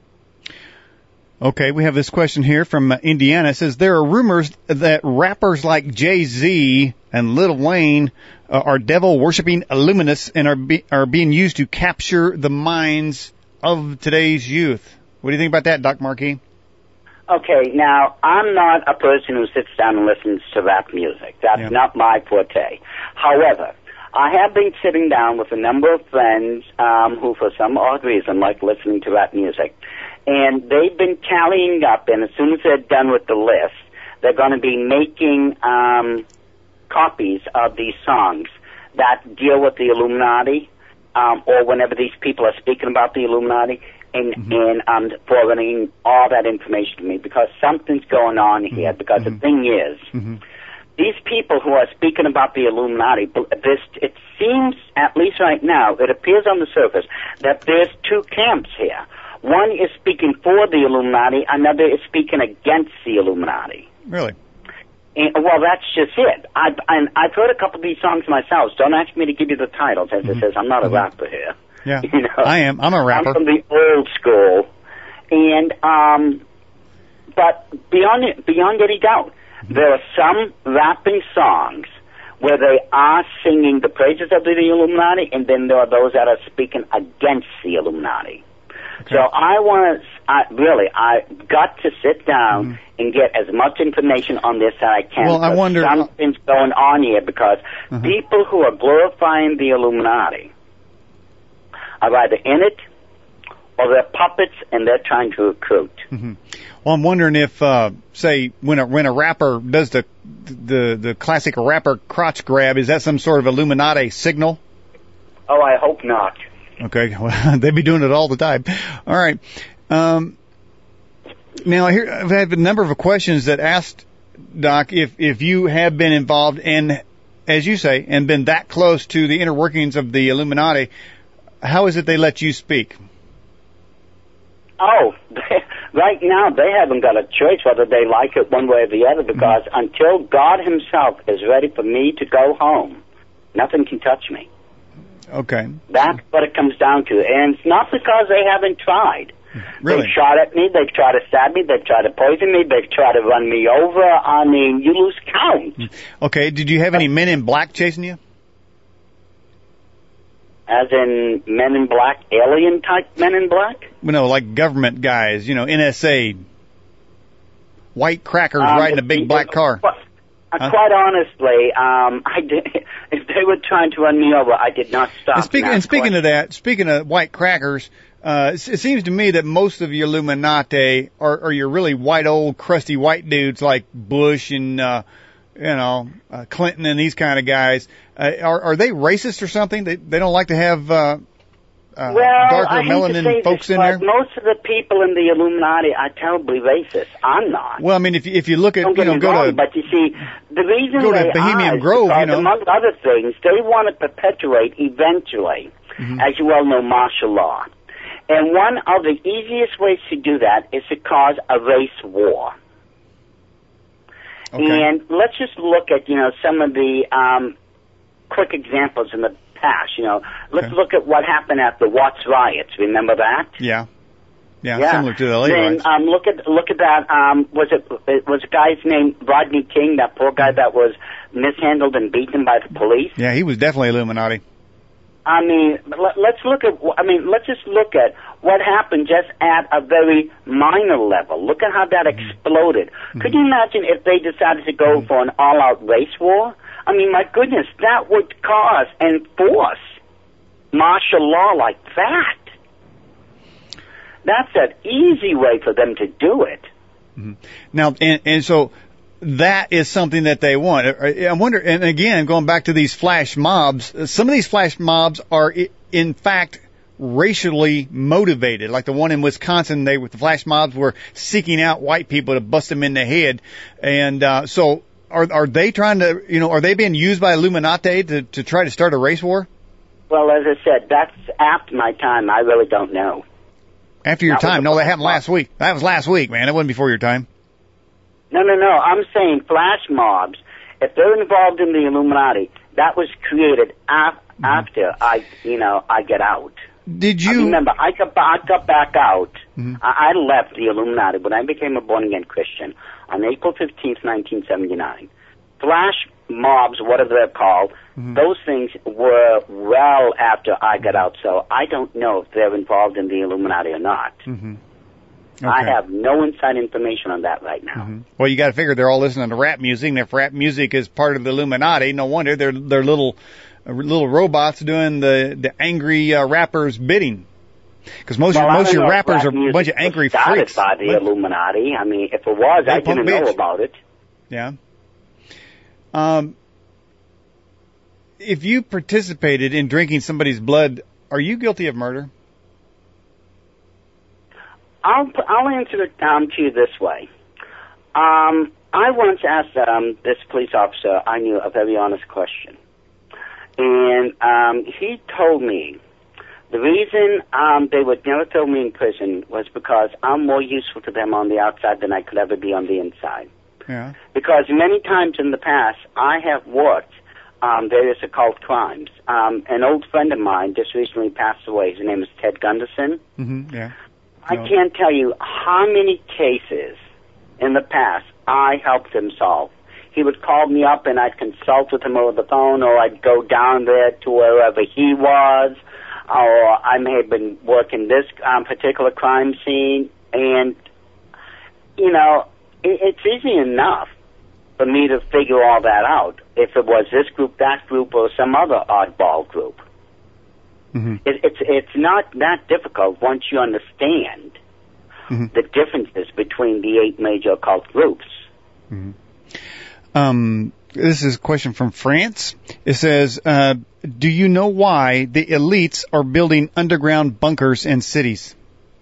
Okay, we have this question here from uh, Indiana. It says, there are rumors that rappers like Jay-Z and Lil Wayne uh, are devil-worshipping illuminists and are, be- are being used to capture the minds of today's youth. What do you think about that, Doc Marquis? Okay, now, I'm not a person who sits down and listens to rap music. That's yeah. not my forte. However, I have been sitting down with a number of friends um, who, for some odd reason, like listening to rap music. And they've been tallying up, and as soon as they're done with the list, they're going to be making um, copies of these songs that deal with the Illuminati, um, or whenever these people are speaking about the Illuminati, and, mm-hmm. and um, forwarding all that information to me, because something's going on here, mm-hmm. because mm-hmm. the thing is, mm-hmm. these people who are speaking about the Illuminati, this, it seems, at least right now, it appears on the surface, that there's two camps here. One is speaking for the Illuminati, another is speaking against the Illuminati. Really? And, well, that's just it. I've, and I've heard a couple of these songs myself. Don't ask me to give you the titles, as mm-hmm. it says. I'm not mm-hmm. a rapper here. Yeah, you know? I am. I'm a rapper. I'm from the old school. And, um, but beyond it, beyond any doubt, mm-hmm. there are some rapping songs where they are singing the praises of the Illuminati, and then there are those that are speaking against the Illuminati. Okay. So I want to, I, really, I've got to sit down mm-hmm. and get as much information on this as I can. Well, I wonder, something's going on here, because uh-huh. people who are glorifying the Illuminati are either in it or they're puppets and they're trying to recruit. Mm-hmm. Well, I'm wondering if, uh, say, when a when a rapper does the the the classic rapper crotch grab, is that some sort of Illuminati signal? Oh, I hope not. Okay, well, they be doing it all the time. All right. Um, now, here I've had a number of questions that asked, Doc, if, if you have been involved in, as you say, and been that close to the inner workings of the Illuminati, how is it they let you speak? Oh, they, right now they haven't got a choice whether they like it one way or the other, because mm-hmm. until God himself is ready for me to go home, nothing can touch me. Okay. That's what it comes down to. And it's not because they haven't tried. Really? They've shot at me, they've tried to stab me, they've tried to poison me, they've tried to run me over. I mean, you lose count. Okay, did you have any men in black chasing you? As in Men in Black, alien-type Men in Black? Well, no, like government guys, you know, N S A. White crackers um, riding a big black car. Well, Uh, huh? Quite honestly, um, I did, if they were trying to run me over. I did not stop. And speaking, and speaking of that, speaking of white crackers, uh, it seems to me that most of your Illuminati are, are your really white, old, crusty white dudes like Bush and, uh, you know, uh, Clinton and these kind of guys. Uh, are, are they racist or something? They, they don't like to have, uh, uh, well, darker I hate melanin to say folks this, in there? but most of the people in the Illuminati are terribly racist. I'm not. Well, I mean, if you, if you look at, Don't you get know, me go wrong, to, but you see, the reason go to they Bohemian are is Grove, because, you know. among other things, they want to perpetuate eventually, mm-hmm. as you well know, martial law. And one of the easiest ways to do that is to cause a race war. Okay. And let's just look at, you know, some of the um, quick examples in the past. You know, let's Okay. look at what happened at the Watts riots. Remember that? Yeah. Yeah, Yeah. similar to the L A Then riots. um, look at look at that. Um, was it, it was a guy's name Rodney King? That poor guy that was mishandled and beaten by the police. Yeah, he was definitely Illuminati. I mean, let, let's look at. I mean, let's just look at what happened just at a very minor level. Look at how that Mm-hmm. exploded. Mm-hmm. Could you imagine if they decided to go mm-hmm. for an all-out race war? I mean, my goodness, that would cause and force martial law like that. That's an easy way for them to do it. Mm-hmm. Now, and, and so that is something that they want. I wonder, and again, going back to these flash mobs, some of these flash mobs are, in fact, racially motivated. Like the one in Wisconsin, they with the flash mobs were seeking out white people to bust them in the head. And uh, so, are are they trying to, you know, are they being used by Illuminati to to try to start a race war? Well, as I said, that's after my time. I really don't know. After your That was time? a No, that flash happened mob. last week. That was last week, man. It wasn't before your time. No, no, no. I'm saying flash mobs. If they're involved in the Illuminati, that was created af- Mm-hmm. after I, you know, I get out. Did you I remember? I got, I got back out. Mm-hmm. I, I left the Illuminati when I became a born-again Christian on April fifteenth, nineteen seventy-nine. Flash mobs, whatever they're called, mm-hmm. those things were well after I got out, so I don't know if they're involved in the Illuminati or not. Mm-hmm. Okay. I have no inside information on that right now. Mm-hmm. Well, you got to figure they're all listening to rap music, and if rap music is part of the Illuminati, no wonder they're they're little uh, little robots doing the the angry uh, rappers' bidding. Because most well, of, most of your know if rappers rap are a bunch of music angry was started freaks. by the But, Illuminati. I mean, if it was, They I punk didn't know bitch. about it. yeah. Um, if you participated in drinking somebody's blood, are you guilty of murder? I'll I'll answer it um, to you this way. Um, I once asked um, this police officer I knew a very honest question, and um, he told me the reason um, they would never throw me in prison was because I'm more useful to them on the outside than I could ever be on the inside. Yeah. Because many times in the past I have worked um, various occult crimes. Um, an old friend of mine just recently passed away. His name is Ted Gunderson. Mm-hmm. Yeah. I No. can't tell you how many cases in the past I helped him solve. He would call me up and I'd consult with him over the phone, or I'd go down there to wherever he was, or I may have been working this um, particular crime scene. And, you know, it, it's easy enough for me to figure all that out if it was this group, that group, or some other oddball group. Mm-hmm. It, it's it's not that difficult once you understand Mm-hmm. the differences between the eight major occult groups. Mm-hmm. Um, this is a question from France. It says, uh, do you know why the elites are building underground bunkers in cities?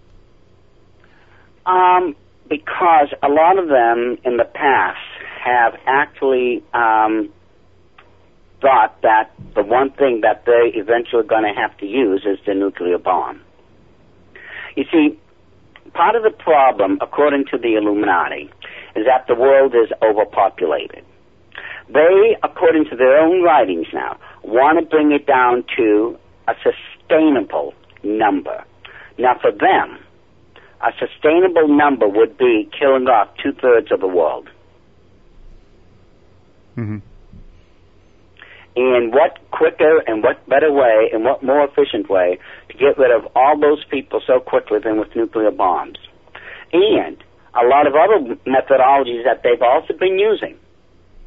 Um, because a lot of them in the past have actually um, thought that the one thing that they're eventually going to have to use is the nuclear bomb. You see, part of the problem, according to the Illuminati, is that the world is overpopulated. They, according to their own writings now, want to bring it down to a sustainable number. Now, for them, a sustainable number would be killing off two-thirds of the world. Mm-hmm. And what quicker and what better way and what more efficient way to get rid of all those people so quickly than with nuclear bombs? And a lot of other methodologies that they've also been using.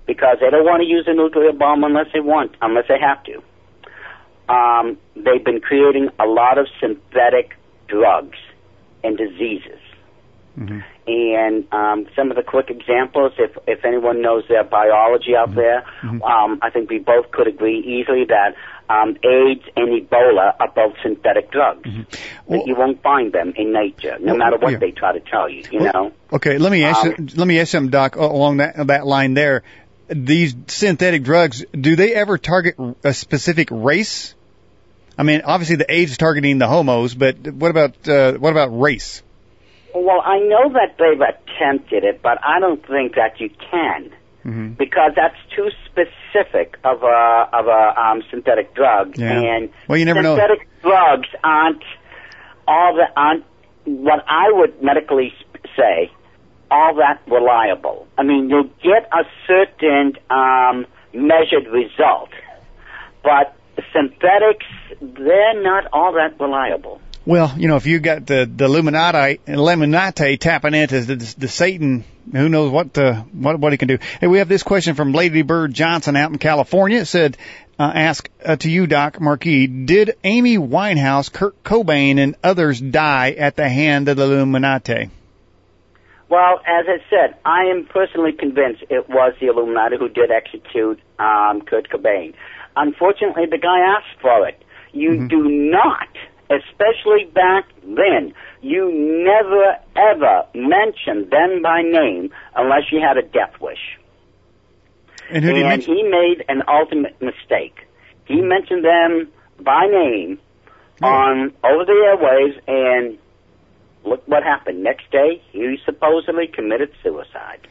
because they don't want to use a nuclear bomb unless they want, unless they have to. Um, they've been creating a lot of synthetic drugs and diseases. Mm-hmm. And um, some of the quick examples, if if anyone knows their biology out mm-hmm. there, mm-hmm. Um, I think we both could agree easily that um, AIDS and Ebola are both synthetic drugs. Mm-hmm. Well, you won't find them in nature, no well, matter what yeah. they try to tell you. You well, know. Okay, let me ask. Um, you, let me ask something, Doc, along that that line there. These synthetic drugs, do they ever target a specific race? I mean, obviously the AIDS is targeting the homos, but what about uh, what about race? Well, I know that they've attempted it, but I don't think that you can, mm-hmm. because that's too specific of a of a um, synthetic drug. Yeah. And well, you never synthetic know. drugs aren't all the aren't what I would medically say all that reliable. I mean, you'll get a certain um, measured result, but the synthetics, they're not all that reliable. Well, you know, if you got the the Illuminati, Illuminati tapping into the, the, the Satan, who knows what the what what he can do. Hey, we have this question from Lady Bird Johnson out in California. It said, uh, "Ask uh, to you, Doc Marquis, did Amy Winehouse, Kurt Cobain, and others die at the hand of the Illuminati?" Well, as I said, I am personally convinced it was the Illuminati who did execute um, Kurt Cobain. Unfortunately, the guy asked for it. You mm-hmm. do not. Especially back then, you never, ever mentioned them by name unless you had a death wish. And, who did and he, he made an ultimate mistake. He mentioned them by name oh. on over the airwaves, and look what happened. Next day, he supposedly committed suicide.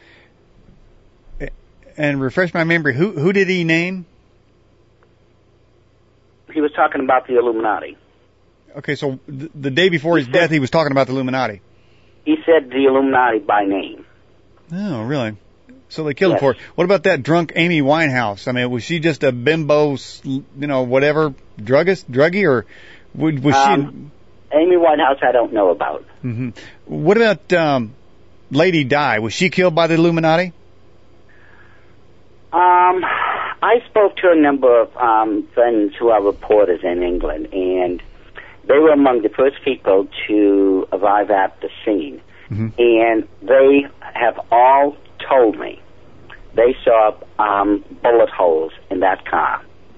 And refresh my memory, who who did he name? He was talking about the Illuminati. Okay, so th- the day before his he death, said, he was talking about the Illuminati. He said the Illuminati by name. Oh, really? So they killed yes. him for it. What about that drunk Amy Winehouse? I mean, was she just a bimbo, you know, whatever, druggist, druggie, or was um, she... Amy Winehouse I don't know about. Mm-hmm. What about um, Lady Di? Was she killed by the Illuminati? Um, I spoke to a number of um, friends who are reporters in England, and they were among the first people to arrive at the scene. Mm-hmm. And they have all told me they saw um, bullet holes in that car.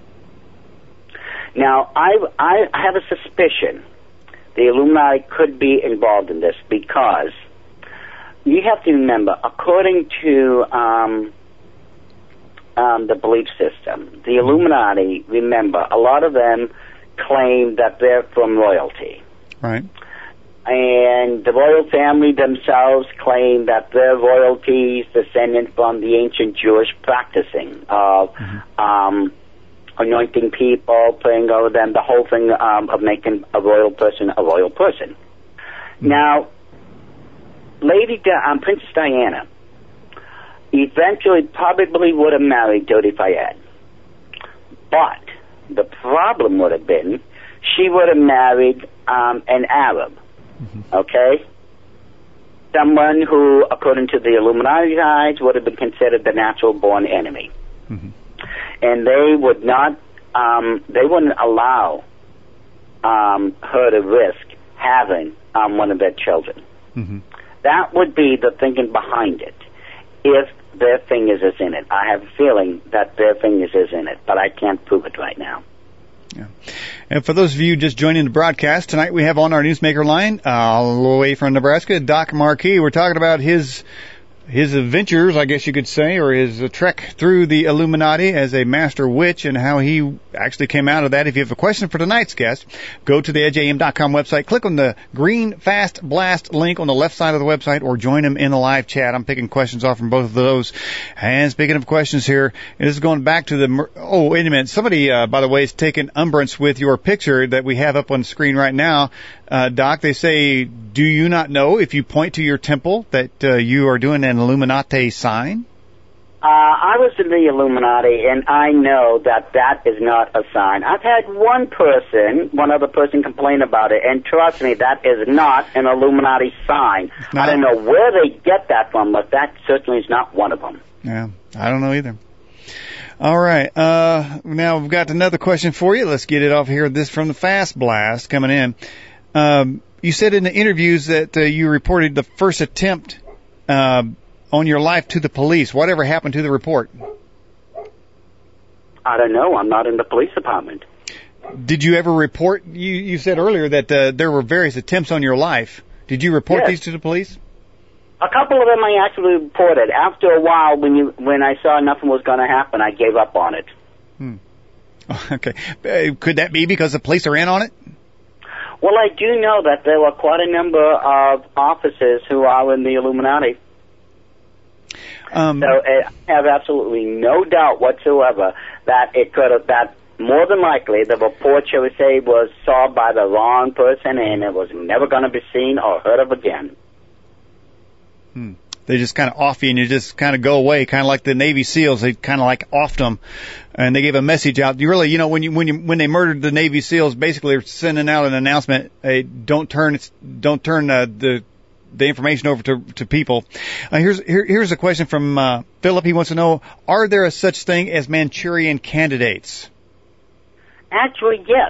Now, I, I have a suspicion the Illuminati could be involved in this because you have to remember, according to um, um, the belief system, the Illuminati, remember, a lot of them claim that they're from royalty. Right. And the royal family themselves claim that their royalties descended from the ancient Jewish practicing of mm-hmm. um, anointing people, praying over them, the whole thing um, of making a royal person a royal person. Mm-hmm. Now, Lady Di- um, Princess Diana eventually probably would have married Dodi Fayed. But the problem would have been she would have married um, an Arab, mm-hmm. okay? Someone who, according to the Illuminati guys, would have been considered the natural-born enemy. Mm-hmm. And they would not, um, they wouldn't allow um, her to risk having um, one of their children. Mm-hmm. That would be the thinking behind it, if their fingers is in it. I have a feeling that their fingers is in it, but I can't prove it right now. Yeah. And for those of you just joining the broadcast, tonight we have on our Newsmaker line, uh, all the way from Nebraska, Doc Marquis. We're talking about his his adventures, I guess you could say, or his uh, trek through the Illuminati as a master witch and how he actually came out of that. If you have a question for tonight's guest, go to the edge a m dot com website, click on the green Fast Blast link on the left side of the website, or join him in the live chat. I'm picking questions off from both of those. And speaking of questions here, this is going back to the, oh, wait a minute. Somebody, uh, by the way, is taking umbrance with your picture that we have up on the screen right now. Uh, Doc, they say, do you not know if you point to your temple that uh, you are doing an Illuminati sign? Uh, I was in the Illuminati, and I know that that is not a sign. I've had one person, one other person complain about it, and trust me, that is not an Illuminati sign. I don't know where they get that from, but that certainly is not one of them. Yeah, I don't know either. All right. Uh, now we've got another question for you. Let's get it off here. This from the Fast Blast coming in. Um, you said in the interviews that uh, you reported the first attempt uh, on your life to the police. Whatever happened to the report? I don't know. I'm not in the police department. Did you ever report? You, you said earlier that uh, there were various attempts on your life. Did you report Yes. these to the police? A couple of them I actually reported. After a while, when you when I saw nothing was going to happen, I gave up on it. Hmm. Okay. Uh, could that be because the police are in on it? Well, I do know that there were quite a number of officers who are in the Illuminati. Um, So I have absolutely no doubt whatsoever that it could have, that more than likely the report, shall we say, was saw by the wrong person and it was never going to be seen or heard of again. Hmm. They just kind of off you and you just kind of go away, kind of like the Navy SEALs. They kind of like offed them, and they gave a message out. You really, you know, when you when you when they murdered the Navy SEALs, basically they're sending out an announcement: hey, don't turn don't turn uh, the the information over to to people. Uh, here's here, here's a question from uh, Philip. He wants to know: are there a such thing as Manchurian candidates? Actually, yes.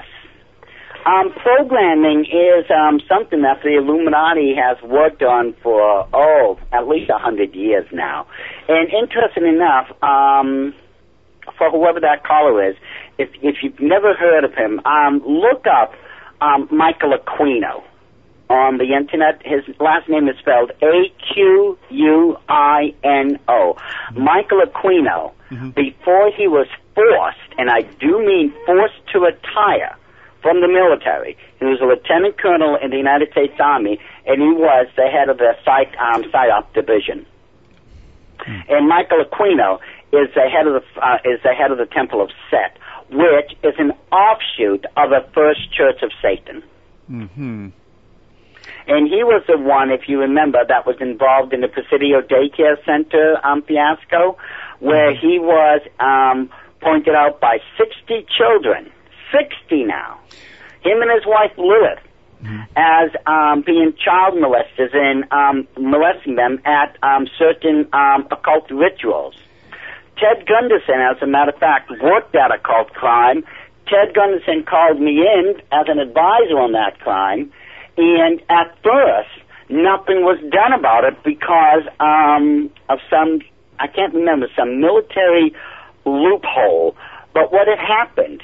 Um, programming is um, something that the Illuminati has worked on for, oh, at least a hundred years now. And interesting enough, um, for whoever that caller is, if, if you've never heard of him, um, look up um, Michael Aquino on the Internet. His last name is spelled A Q U I N O. Michael Aquino, mm-hmm. before he was forced, and I do mean forced to retire from the military. He was a lieutenant colonel in the United States Army, and he was the head of the psych, um, PSYOP division. Mm. And Michael Aquino is the head of the uh, is the head of the Temple of Set, which is an offshoot of the First Church of Satan. Mm-hmm. And he was the one, if you remember, that was involved in the Presidio Daycare Center um, fiasco, where mm-hmm. he was um, pointed out by sixty children. sixty now. Him and his wife Lilith, mm-hmm. as um, being child molesters and um, molesting them at um, certain um, occult rituals. Ted Gunderson, as a matter of fact, worked at occult crime. Ted Gunderson called me in as an advisor on that crime, and at first, nothing was done about it because um, of some, I can't remember, some military loophole. But what had happened,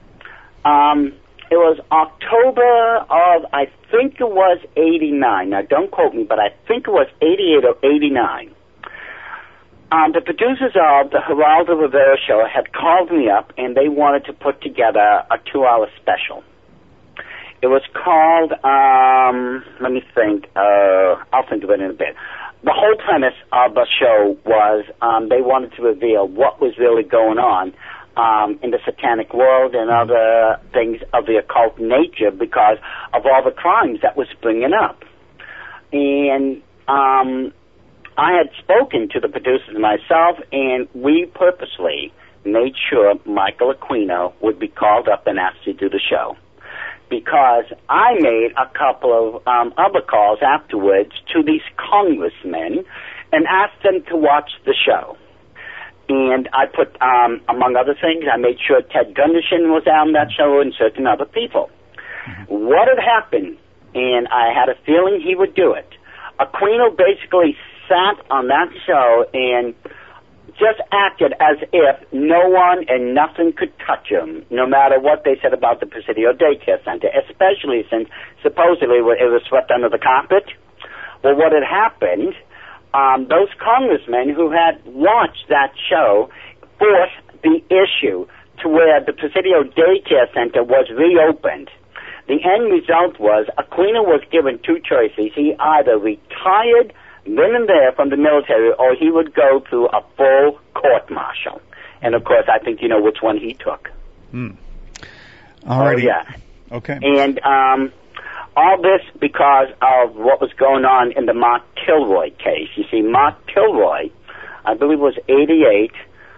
Um, it was October of, I think it was eighty-nine. Now, don't quote me, but I think it was eighty-eight or eighty-nine. Um, the producers of the Geraldo Rivera show had called me up, and they wanted to put together a two-hour special. It was called, um, let me think, uh, I'll think of it in a bit. The whole premise of the show was um, they wanted to reveal what was really going on Um, in the satanic world and other things of the occult nature because of all the crimes that was springing up. And um, I had spoken to the producers myself, and we purposely made sure Michael Aquino would be called up and asked to do the show. Because I made a couple of um, other calls afterwards to these congressmen and asked them to watch the show. And I put, um, among other things, I made sure Ted Gunderson was on that show and certain other people. Mm-hmm. What had happened, and I had a feeling he would do it, Aquino basically sat on that show and just acted as if no one and nothing could touch him, no matter what they said about the Presidio Daycare Center, especially since supposedly it was swept under the carpet. Well, what had happened... Um, those congressmen who had watched that show forced the issue to where the Presidio Daycare Center was reopened. The end result was Aquino was given two choices. He either retired then and there from the military or he would go through a full court-martial. And, of course, I think you know which one he took. Hmm. All right. Oh, yeah. Okay. And... Um, all this because of what was going on in the Mark Kilroy case. You see, Mark Kilroy, I believe was eighty-eight.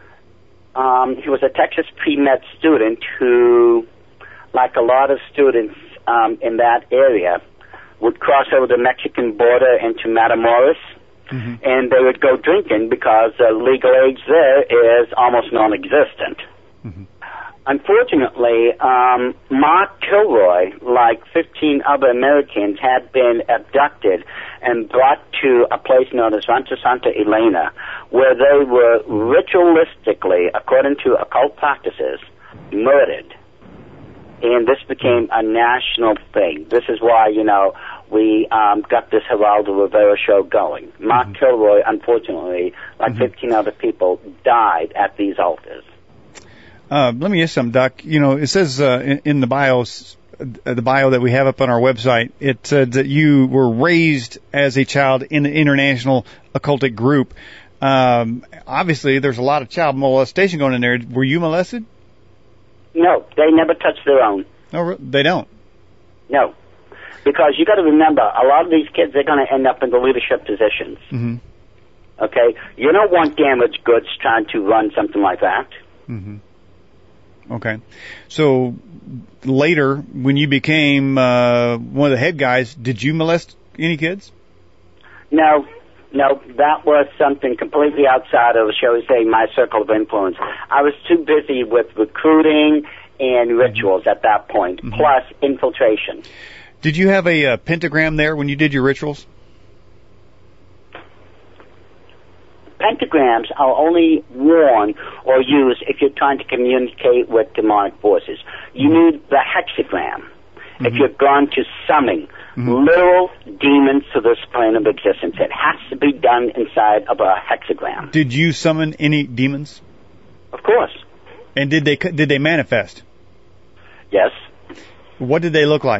Um, he was a Texas pre-med student who, like a lot of students um, in that area, would cross over the Mexican border into Matamoros. mm-hmm. and they would go drinking because the legal age there is almost non-existent. Mm-hmm. Unfortunately, um, Mark Kilroy, like fifteen other Americans, had been abducted and brought to a place known as Rancho Santa Elena, where they were ritualistically, according to occult practices, murdered. And this became a national thing. This is why, you know, we um, got this Geraldo Rivera show going. Mark mm-hmm. Kilroy, unfortunately, like mm-hmm. fifteen other people, died at these altars. Uh, let me ask something, Doc. You know, it says uh, in, in the bios, uh, the bio that we have up on our website, it said that you were raised as a child in an international occultic group. Um, obviously, there's a lot of child molestation going in there. Were you molested? No, they never touch their own. No, they don't? No. Because you got to remember, a lot of these kids, they're going to end up in the leadership positions. Mm-hmm. Okay? You don't want damaged goods trying to run something like that. Mm-hmm. Okay. So later, when you became uh, one of the head guys, did you molest any kids? No. No, that was something completely outside of, shall we say, my circle of influence. I was too busy with recruiting and rituals mm-hmm. at that point, mm-hmm. plus infiltration. Did you have a, a pentagram there when you did your rituals? Pentagrams are only worn or used if you're trying to communicate with demonic forces. You mm-hmm. need the hexagram mm-hmm. if you're going to summon mm-hmm. literal demons to this plane of existence. It has to be done inside of a hexagram. Did you summon any demons? Of course. And did they did they manifest? Yes. What did they look like?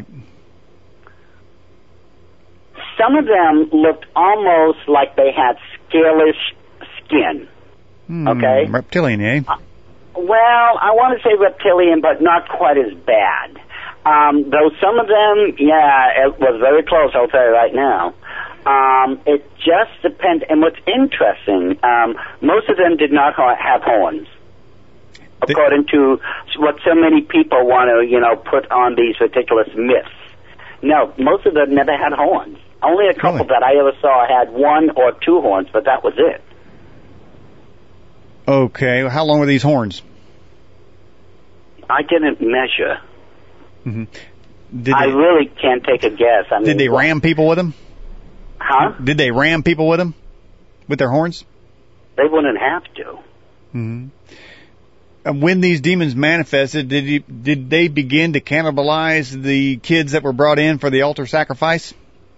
Some of them looked almost like they had scalish skin. Hmm, okay? Reptilian, eh? Uh, well, I want to say reptilian, but not quite as bad. Um, though some of them, yeah, it was very close, I'll tell you right now. Um, it just depends. And what's interesting, um, most of them did not ha- have horns, according to what so many people want to, you know, put on these ridiculous myths. No, most of them never had horns. Only a couple really? that I ever saw had one or two horns, but that was it. Okay, how long were these horns? I didn't measure. Mm-hmm. Did I they, really can't take a guess. I mean, did they ram people with them? Huh? Did they ram people with them? With their horns? They wouldn't have to. Mm-hmm. And when these demons manifested, did you, did they begin to cannibalize the kids that were brought in for the altar sacrifice?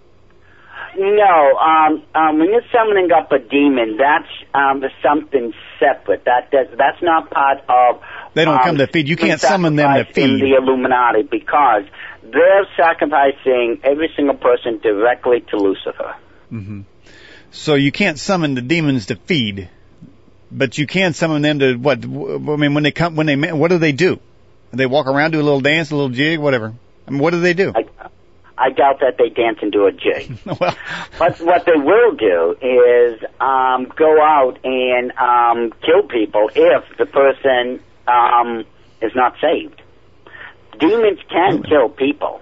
No. Um, um, when you're summoning up a demon, that's um, something separate. That, that that's not part of. They don't um, come to feed. You can't summon them to feed. In the Illuminati, because they're sacrificing every single person directly to Lucifer. Mm-hmm. So you can't summon the demons to feed, but you can summon them to what? I mean, when they come, when they, what do they do? They walk around, do a little dance, a little jig, whatever. I mean, what do they do? I, I doubt that they dance and do a jig. Well, but what they will do is um, go out and um, kill people if the person um, is not saved. Demons can really? kill people.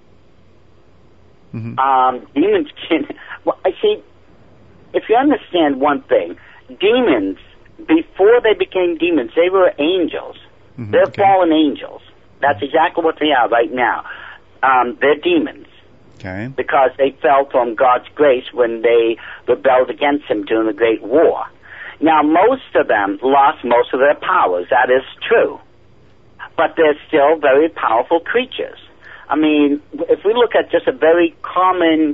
Mm-hmm. Um, demons can. Well, I see. If you understand one thing, demons, before they became demons, they were angels. Mm-hmm. They're okay. fallen angels. That's exactly what they are right now. Um, they're demons. Okay. Because they fell from God's grace when they rebelled against Him during the Great War. Now, most of them lost most of their powers. That is true. But they're still very powerful creatures. I mean, if we look at just a very common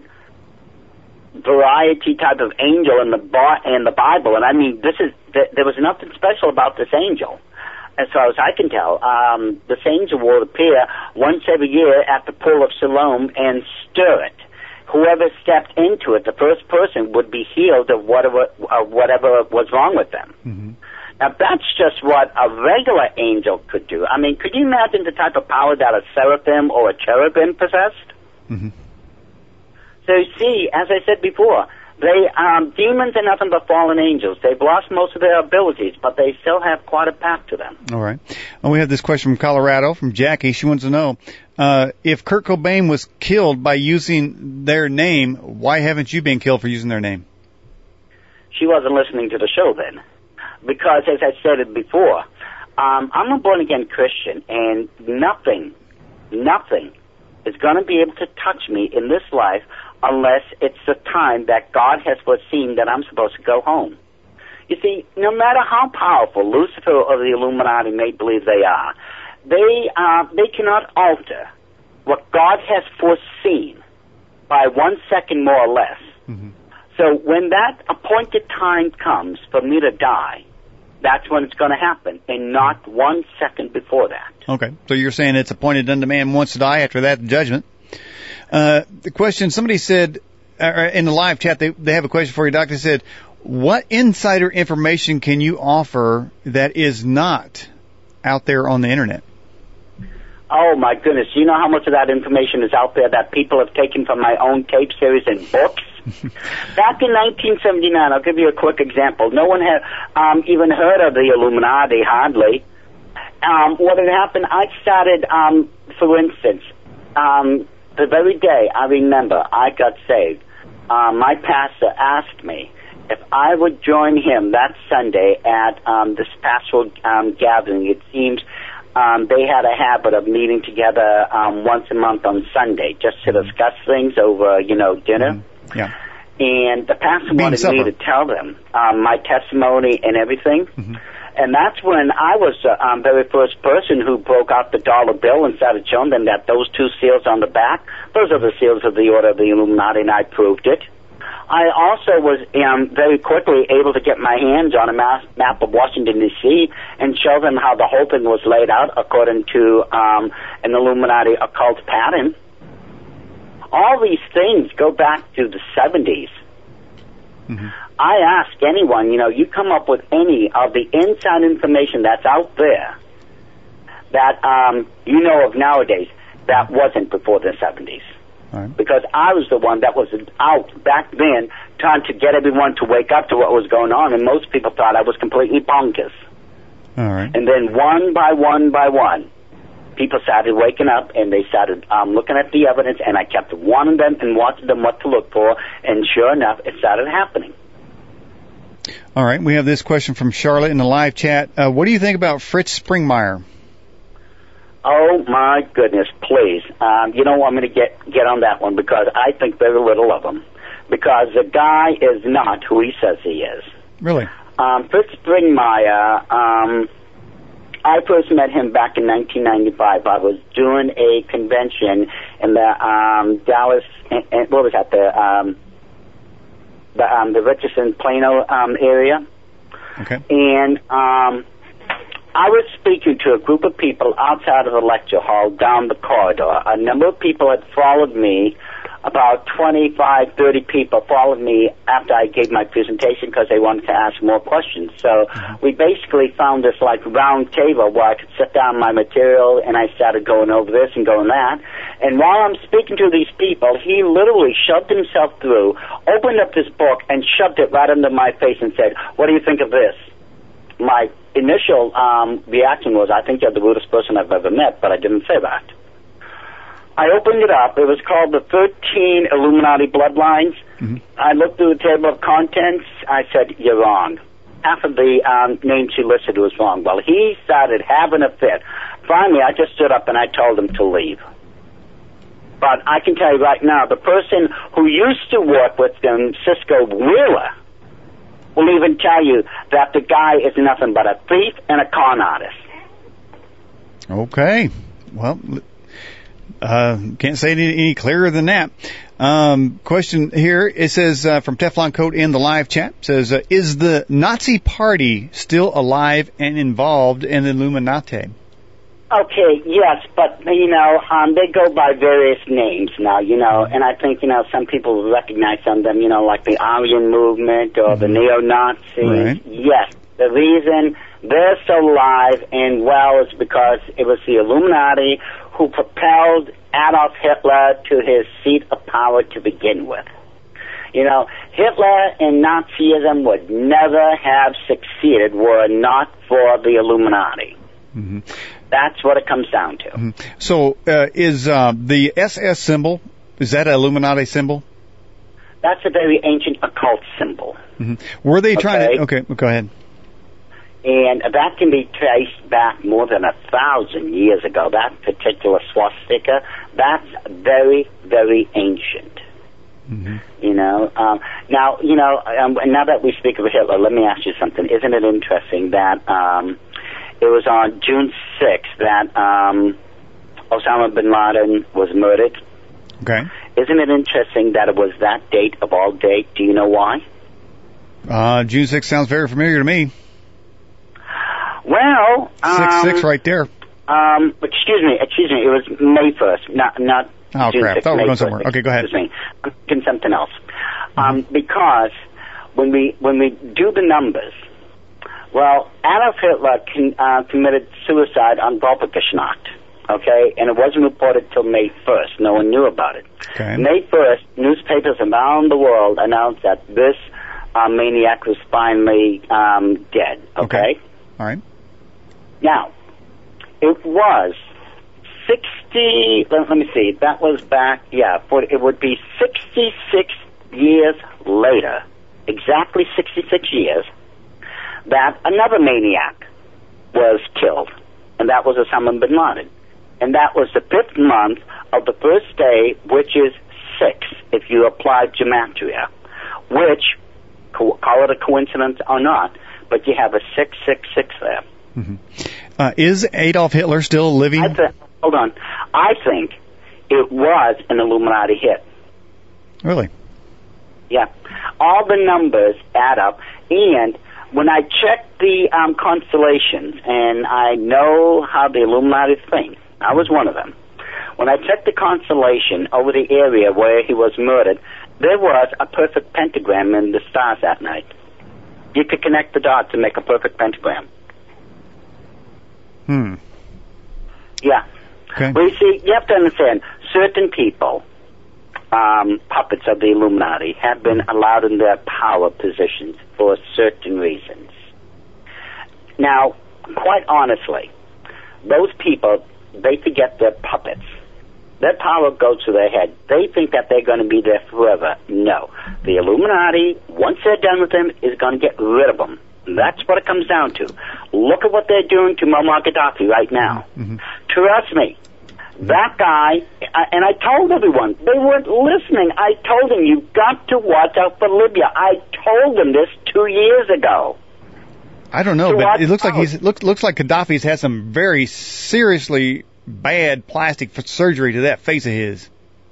variety type of angel in the in the Bible, and I mean, this is there was nothing special about this angel. As far as I can tell, um, this angel will appear once every year at the pool of Siloam and stir it. Whoever stepped into it, the first person would be healed of whatever, of whatever was wrong with them. Mm-hmm. Now, that's just what a regular angel could do. I mean, could you imagine the type of power that a seraphim or a cherubim possessed? Mm-hmm. So, you see, as I said before, They um, demons are nothing but fallen angels. They've lost most of their abilities, but they still have quite a path to them. All right. Well, we have this question from Colorado, from Jackie. She wants to know, uh, if Kurt Cobain was killed by using their name, why haven't you been killed for using their name? she wasn't listening to the show then. Because, as I said it before, um, I'm a born-again Christian, and nothing, nothing is going to be able to touch me in this life unless it's the time that God has foreseen that I'm supposed to go home. You see, no matter how powerful Lucifer or the Illuminati may believe they are, they uh, they cannot alter what God has foreseen by one second more or less. Mm-hmm. So when that appointed time comes for me to die, that's when it's going to happen, and not one second before that. Okay, so you're saying it's appointed unto man once to die, after that, the judgment. Uh, the question, somebody said, uh, in the live chat, they, they have a question for you, Doctor, said, what insider information can you offer that is not out there on the Internet? Oh, my goodness. You know how much of that information is out there that people have taken from my own tape series and books? Back in nineteen seventy-nine, I'll give you a quick example. No one had um, even heard of the Illuminati, hardly. Um, what had happened, I started, um, for instance, um, the very day I remember I got saved, uh, my pastor asked me if I would join him that Sunday at um, this pastoral um, gathering. It seems um, they had a habit of meeting together um, once a month on Sunday just to discuss things over, you know, dinner. Mm-hmm. Yeah. And the pastor Being wanted supper. me to tell them um, my testimony and everything. Mm-hmm. And that's when I was the um, very first person who broke out the dollar bill and started showing them that those two seals on the back, those are the seals of the Order of the Illuminati, and I proved it. I also was um, very quickly able to get my hands on a mass, map of Washington, D C, and show them how the whole thing was laid out according to um, an Illuminati occult pattern. All these things go back to the seventies. Mm-hmm. I ask anyone, you know, you come up with any of the inside information that's out there that um, you know of nowadays that wasn't before the seventies. All right. Because I was the one that was out back then trying to get everyone to wake up to what was going on, and most people thought I was completely bonkers. All right. And then one by one by one, people started waking up, and they started um, looking at the evidence, and I kept warning them and watching them what to look for, and sure enough, it started happening. All right, we have this question from Charlotte in the live chat. Uh, what do you think about Fritz Springmeier? Oh, my goodness, please. Um, you know, I'm going to get get on that one because I think very little of him. Because the guy is not who he says he is. Really? Um, Fritz Springmeier, um, I first met him back in nineteen ninety-five. I was doing a convention in the um, Dallas, and, and what was that, the, um, the, um, the Richardson Plano um, area. Okay. And um, I was speaking to a group of people outside of the lecture hall down the corridor. A number of people had followed me, about twenty-five, thirty people followed me after I gave my presentation because they wanted to ask more questions. So mm-hmm. we basically found this like round table where I could sit down my material, and I started going over this and going that. And while I'm speaking to these people, he literally shoved himself through, opened up this book, and shoved it right under my face and said, "What do you think of this?" My initial um, reaction was, I think you're the rudest person I've ever met, but I didn't say that. I opened it up. It was called the thirteen Illuminati Bloodlines. Mm-hmm. I looked through the table of contents. I said, "You're wrong." Half of the um, names she listed was wrong. Well, he started having a fit. Finally, I just stood up and I told him to leave. But I can tell you right now, the person who used to work with them, Cisco Wheeler, will even tell you that the guy is nothing but a thief and a con artist. Okay. Well, uh, can't say any, any clearer than that. Um, question here, it says uh, from Teflon Coat in the live chat, says, uh, is the Nazi Party still alive and involved in the Illuminati? Okay, yes, but, you know, um, they go by various names now, you know, and I think, you know, some people recognize some of them, you know, like the Aryan movement or mm-hmm. the neo-Nazis. Right. Yes, the reason they're still alive and well is because it was the Illuminati who propelled Adolf Hitler to his seat of power to begin with. You know, Hitler and Nazism would never have succeeded were it not for the Illuminati. Mm-hmm. That's what it comes down to. Mm-hmm. So, uh, is uh, the S S symbol, is that an Illuminati symbol? That's a very ancient occult symbol. Mm-hmm. Were they trying okay? to... Okay, go ahead. And that can be traced back more than a thousand years ago. That particular swastika, that's very, very ancient. Mm-hmm. You know, um, now, you know, um, now that we speak of Hitler, let me ask you something. Isn't it interesting that um, it was on June sixth that um, Osama bin Laden was murdered? Okay. Isn't it interesting that it was that date of all date? Do you know why? Uh, June sixth sounds very familiar to me. Well, um, Six six right there. Um, excuse me, excuse me. It was May first, not not. Oh June crap! sixth, Thought we were May going first. somewhere. Okay, go ahead. Excuse me. I'm thinking something else. Um, because when we when we do the numbers, well, Adolf Hitler con, uh, committed suicide on Volkerschnacht. Okay, and it wasn't reported till May first. No one knew about it. Okay. May first, newspapers around the world announced that this uh, maniac was finally um, dead. Okay? Okay. All right. Now, it was sixty, let, let me see, that was back, yeah, for, it would be sixty-six years later, exactly sixty-six years, that another maniac was killed, and that was Osama bin Laden. And that was the fifth month of the first day, which is six, if you apply gematria, which, co- call it a coincidence or not, but you have a six six six there. Mm-hmm. Uh, is Adolf Hitler still living? I th- hold on. I think it was an Illuminati hit. Really? Yeah. All the numbers add up. And when I check the um, constellations, and I know how the Illuminati think, I was one of them. When I checked the constellation over the area where he was murdered, there was a perfect pentagram in the stars that night. You could connect the dots and make a perfect pentagram. Hmm. Yeah. Okay. Well, you see, you have to understand, certain people, um, puppets of the Illuminati, have been allowed in their power positions for certain reasons. Now, quite honestly, those people, they forget their puppets. Their power goes to their head. They think that they're going to be there forever. No. The Illuminati, once they're done with them, is going to get rid of them. That's what it comes down to. Look at what they're doing to Muammar Gaddafi right now. Mm-hmm. Trust me, that guy, and I told everyone, they weren't listening. I told them, you've got to watch out for Libya. I told them this two years ago. I don't know, To but watch it looks like out. he's looks looks like Gaddafi's had some very seriously bad plastic f- surgery to that face of his.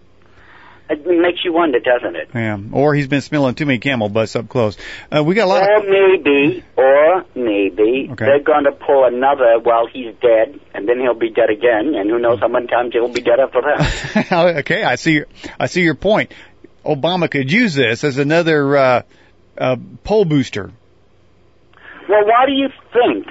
It makes you wonder, doesn't it? Yeah, or he's been smelling too many Camel butts up close. Uh, we got a lot Or of... maybe, or maybe, Okay. they're going to pull another while he's dead, and then he'll be dead again, and who knows how many times he'll be dead after that. Okay, I see. Your, I see your point. Obama could use this as another uh, uh, poll booster. Well, why do you think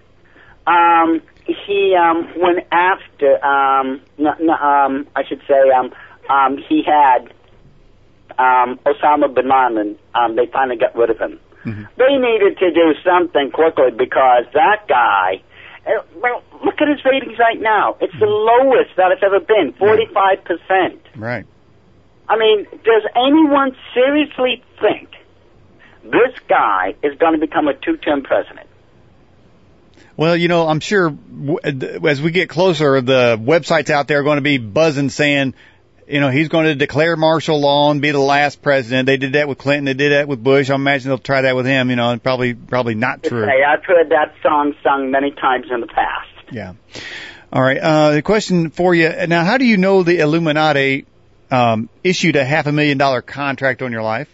um, he um, went after, um, n- n- um, I should say, um, um, he had um, Osama bin Laden, um, they finally got rid of him. Mm-hmm. They needed to do something quickly because that guy, uh, well, look at his ratings right now. It's the lowest that it's ever been, forty-five percent. Right. I mean, does anyone seriously think this guy is going to become a two-term president? Well, you know, I'm sure w- as we get closer, the websites out there are going to be buzzing saying, you know, he's going to declare martial law and be the last president. They did that with Clinton. They did that with Bush. I imagine they'll try that with him, you know, and probably, probably not true. Hey, I've heard that song sung many times in the past. Yeah. All right. Uh, the question for you now, how do you know the Illuminati, um, issued a half a million dollar contract on your life?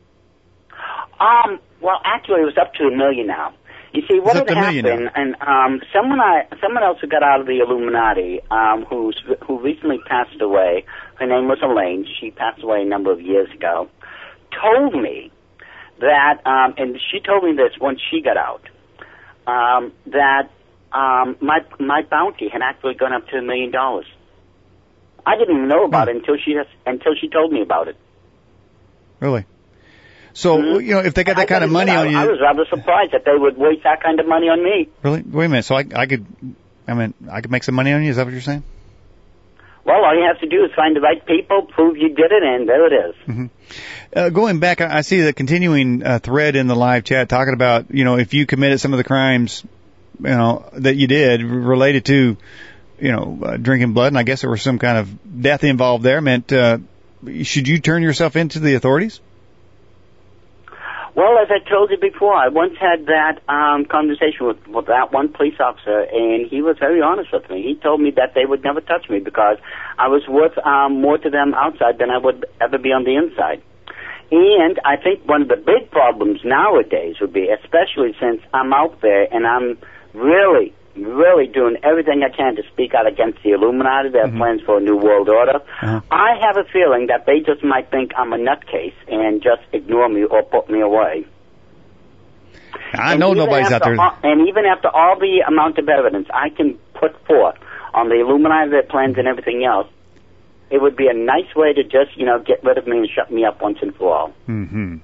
Um, well, actually, it was up to a million now. You see, what It's had up to a million happened, and um, someone I, someone else who got out of the Illuminati, um, who's who recently passed away. Her name was Elaine. She passed away a number of years ago. Told me that, um, and she told me this once she got out, um, that um, my my bounty had actually gone up to a million dollars. I didn't even know about Hmm. it until she has, until she told me about it. Really? So, Mhm. you know, if they got that I kind of gotta money admit, on I, you, I was rather surprised that they would waste that kind of money on me. really? Wait a minute. So I, I could, I mean, I could make some money on you. Is that what you're saying? well, all you have to do is find the right people, prove you did it, and there it is. Mm-hmm. Uh, going back, I see the continuing uh, thread in the live chat talking about, you know, if you committed some of the crimes, you know, that you did related to, you know, uh, drinking blood, and I guess there was some kind of death involved there, meant, uh, should you turn yourself into the authorities? Well, as I told you before, I once had that um, conversation with, with that one police officer, and he was very honest with me. He told me that they would never touch me because I was worth um, more to them outside than I would ever be on the inside. And I think one of the big problems nowadays would be, especially since I'm out there and I'm really, really doing everything I can to speak out against the Illuminati, their mm-hmm. plans for a new world order. Uh-huh. I have a feeling that they just might think I'm a nutcase and just ignore me or put me away. I and know nobody's out there. All, and even after all the amount of evidence I can put forth on the Illuminati, their plans, and everything else, it would be a nice way to just, you know, get rid of me and shut me up once and for all. Mm-hmm.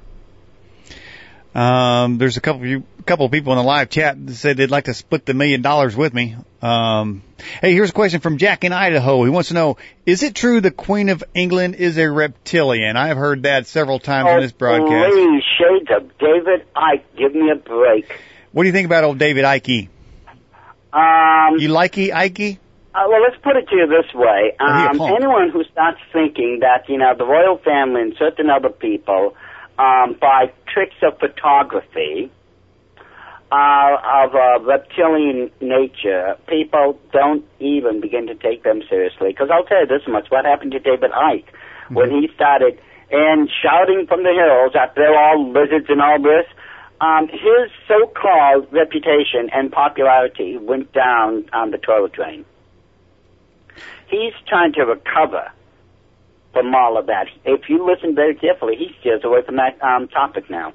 Um, there's a couple of you, couple of people in the live chat that said they'd like to split the million dollars with me. Um, hey, here's a question from Jack in Idaho. He wants to know, is it true the Queen of England is a reptilian? I have heard that several times oh, in this broadcast. Please, shades of David Icke, give me a break. What do you think about old David Icke? Um, you likey Icke? Uh, well, let's put it to you this way. Um, anyone who starts thinking that, you know, the royal family and certain other people, um, by tricks of photography, uh, of a reptilian nature, people don't even begin to take them seriously. Because I'll tell you this much, what happened to David Icke mm-hmm. when he started and shouting from the hills that they're all lizards and all this, um, his so-called reputation and popularity went down on the toilet drain. He's trying to recover from all of that. If you listen very carefully, he steers away from that um, topic now.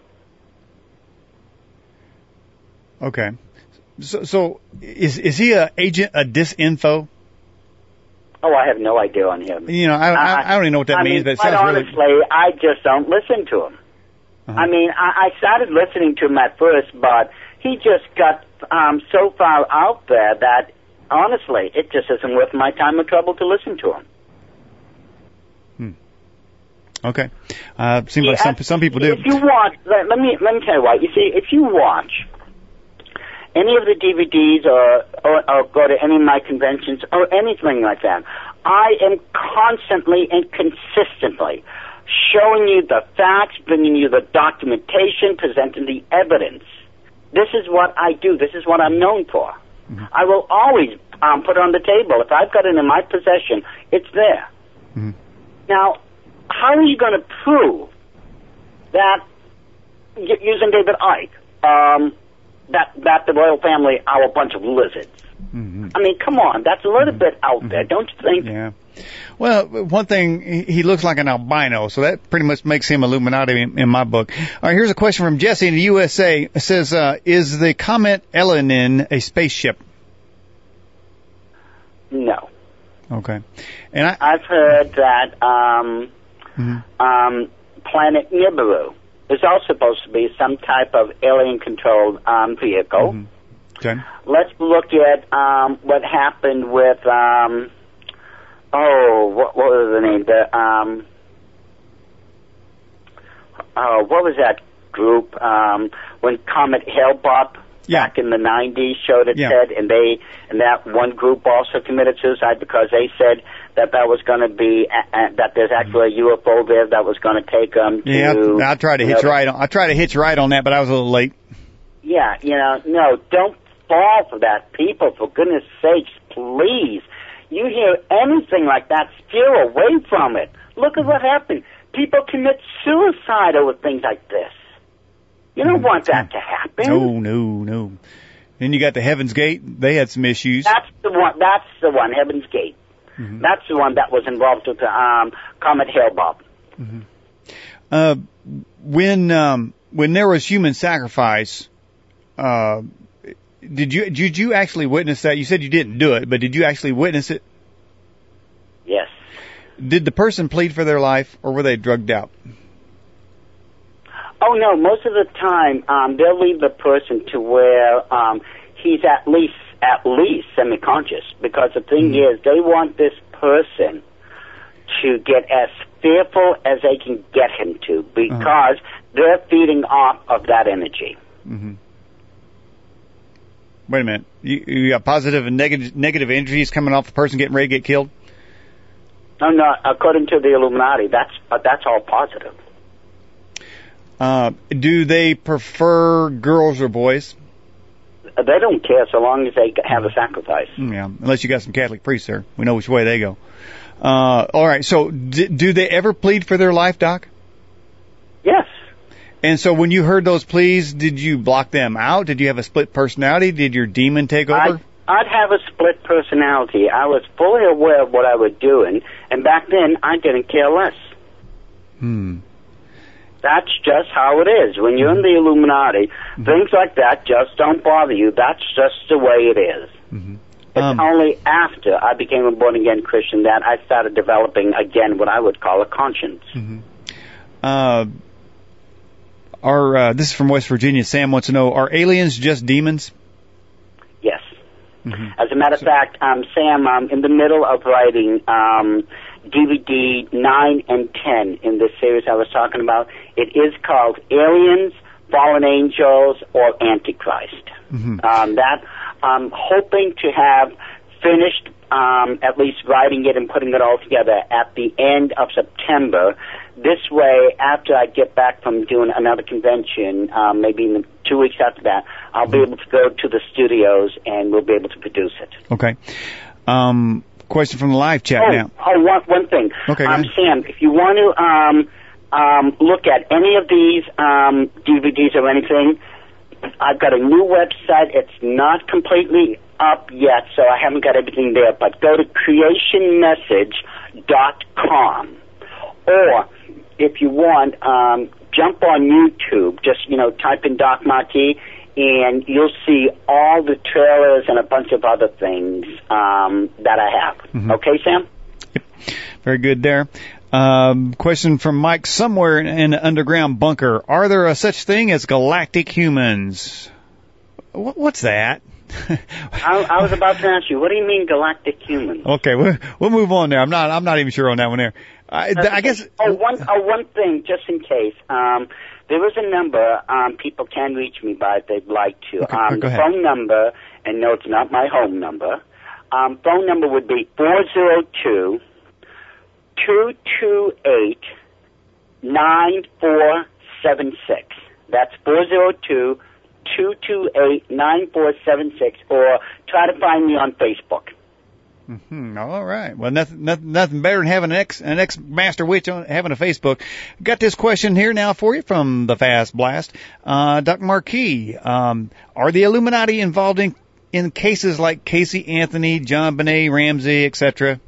Okay. So, so is is he a agent of disinfo? Oh, I have no idea on him. You know, I don't, I, I don't even know what that I means, mean, but it quite sounds honestly, really... I just don't listen to him. Uh-huh. I mean, I, I started listening to him at first, but he just got um, so far out there that honestly, it just isn't worth my time or trouble to listen to him. Hmm. Okay. Uh, seems yeah, like some some people do. If you watch, let, let me let me tell you what. You see, if you watch any of the D V Ds or, or or go to any of my conventions or anything like that, I am constantly and consistently showing you the facts, bringing you the documentation, presenting the evidence. This is what I do. This is what I'm known for. Mm-hmm. I will always um, put it on the table. If I've got it in my possession, it's there. Mm-hmm. Now, how are you going to prove that, using David Icke, um, that that the royal family are a bunch of lizards? Mm-hmm. I mean, come on, that's a little mm-hmm. bit out there, don't you think? Yeah. Well, one thing, he looks like an albino, so that pretty much makes him Illuminati in, in my book. All right, here's a question from Jesse in the U S A. It says, uh, is the Comet Elenin a spaceship? No. Okay. And I, I've heard that um, mm-hmm. um, Planet Nibiru is also supposed to be some type of alien-controlled um, vehicle. Mm-hmm. Okay. Let's look at um, what happened with... Um, Oh, what, what was the name? The um, oh, what was that group? Um, when Comet Hale-Bopp yeah. back in the nineties showed its yeah. head, and they and that one group also committed suicide because they said that that was going to be uh, uh, that there's actually a U F O there that was going to take them to. Yeah, I, I tried to hitch know, right on. I tried to hitch right on that, but I was a little late. Yeah, you know, no, don't fall for that, people. For goodness sakes, please. You hear anything like that, steer away from it. Look at what happened. People commit suicide over things like this. You don't want that to happen. No, no, no. Then you got the Heaven's Gate. They had some issues. That's the one. That's the one. Heaven's Gate. Mm-hmm. That's the one that was involved with the um, Comet Hale-Bopp. Mm-hmm. Uh, when um, when there was human sacrifice, uh, Did you did you actually witness that? You said you didn't do it, but did you actually witness it? Yes. Did the person plead for their life, or were they drugged out? Oh no! Most of the time, um, they'll leave the person to where um, he's at least at least semi-conscious. Because the thing mm-hmm. is, they want this person to get as fearful as they can get him to, because uh-huh. they're feeding off of that energy. Mm-hmm. Wait a minute. You, you got positive and negative, negative energies coming off the person getting ready to get killed? No, no. According to the Illuminati, that's uh, that's all positive. Uh, do they prefer girls or boys? They don't care so long as they have a sacrifice. Yeah, unless you got some Catholic priests there. We know which way they go. Uh, all right, so d- do they ever plead for their life, Doc? Yes. And so when you heard those pleas, did you block them out? Did you have a split personality? Did your demon take over? I'd, I'd have a split personality. I was fully aware of what I was doing, and back then I didn't care less. Hmm. That's just how it is. When you're in the Illuminati, mm-hmm. things like that just don't bother you. That's just the way it is. Mm-hmm. It's um, only after I became a born-again Christian that I started developing, again, what I would call a conscience. Mm-hmm. Uh, are, uh, this is from West Virginia. Sam wants to know, are aliens just demons? Yes. Mm-hmm. As a matter of so, fact, um, Sam, I'm in the middle of writing um, D V D nine and ten in this series I was talking about. It is called Aliens, Fallen Angels, or Antichrist. Mm-hmm. Um, that I'm hoping to have finished um, at least writing it and putting it all together at the end of September. This way, after I get back from doing another convention, um, maybe in the two weeks after that, I'll mm-hmm. be able to go to the studios and we'll be able to produce it. Okay. Um, question from the live chat oh, now. Oh, one, one thing. Okay. Um, Sam, if you want to um, um, look at any of these um, D V Ds or anything, I've got a new website. It's not completely up yet, so I haven't got everything there, but go to creation message dot com. Or, if you want, um, jump on YouTube. Just, you know, type in Doc Marquis, and you'll see all the trailers and a bunch of other things um, that I have. Mm-hmm. Okay, Sam? Yep. Very good there. Um, question from Mike. Somewhere in an underground bunker, are there a such thing as galactic humans? What, what's that? I, I was about to ask you, what do you mean galactic humans? Okay, we'll, we'll move on there. I'm not, I'm not even sure on that one there. I, th- I guess. Oh, one, oh, one thing, just in case. Um, there is a number um, people can reach me by if they'd like to. Okay, um, go the ahead. phone number, and no, it's not my home number. Um, phone number would be four zero two, two two eight, nine four seven six. That's four zero two, two two eight, nine four seven six, or try to find me on Facebook. Mm-hmm. All right. Well, nothing, nothing, nothing better than having an ex, an ex-master witch on having a Facebook. Got this question here now for you from the Fast Blast. Uh, Doctor Marquis, um, are the Illuminati involved in, in cases like Casey Anthony, John Benet Ramsey, et cetera?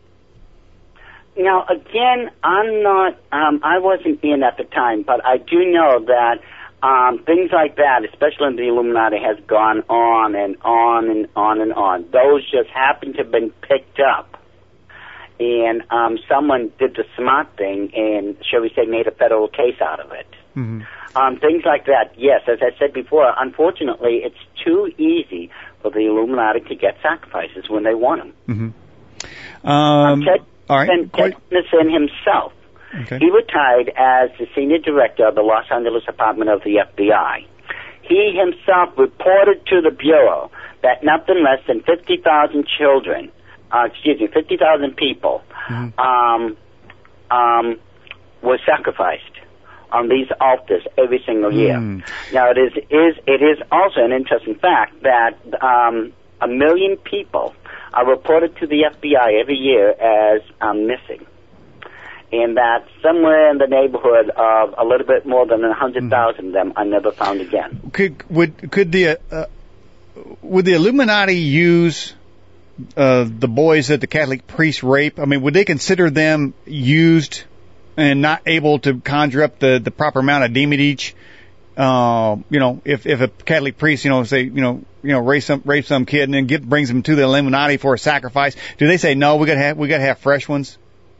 Now, again, I'm not, um, I wasn't in at the time, but I do know that Um, things like that, especially in the Illuminati, has gone on and on and on and on. Those just happen to have been picked up. And um, someone did the smart thing and, shall we say, made a federal case out of it. Mm-hmm. Um, things like that, yes, as I said before, unfortunately, it's too easy for the Illuminati to get sacrifices when they want them. Mm-hmm. Um, um, Ted, all right. Ted, Ted Smithson himself. Okay. He retired as the senior director of the Los Angeles Department of the F B I. He himself reported to the Bureau that nothing less than fifty thousand children, uh, excuse me, fifty thousand people, mm-hmm. um, um, were sacrificed on these altars every single year. Mm. Now, it is, is it is also an interesting fact that um, a million people are reported to the F B I every year as um, missing. And that somewhere in the neighborhood of a little bit more than a hundred thousand of them are never found again. Could would could the uh, would the Illuminati use uh, the boys that the Catholic priests rape? I mean, would they consider them used and not able to conjure up the, the proper amount of demon each? Uh, you know, if if a Catholic priest, you know, say, you know, you know, rape some rape some kid and then get brings them to the Illuminati for a sacrifice, do they say no? We got to have we got to have fresh ones.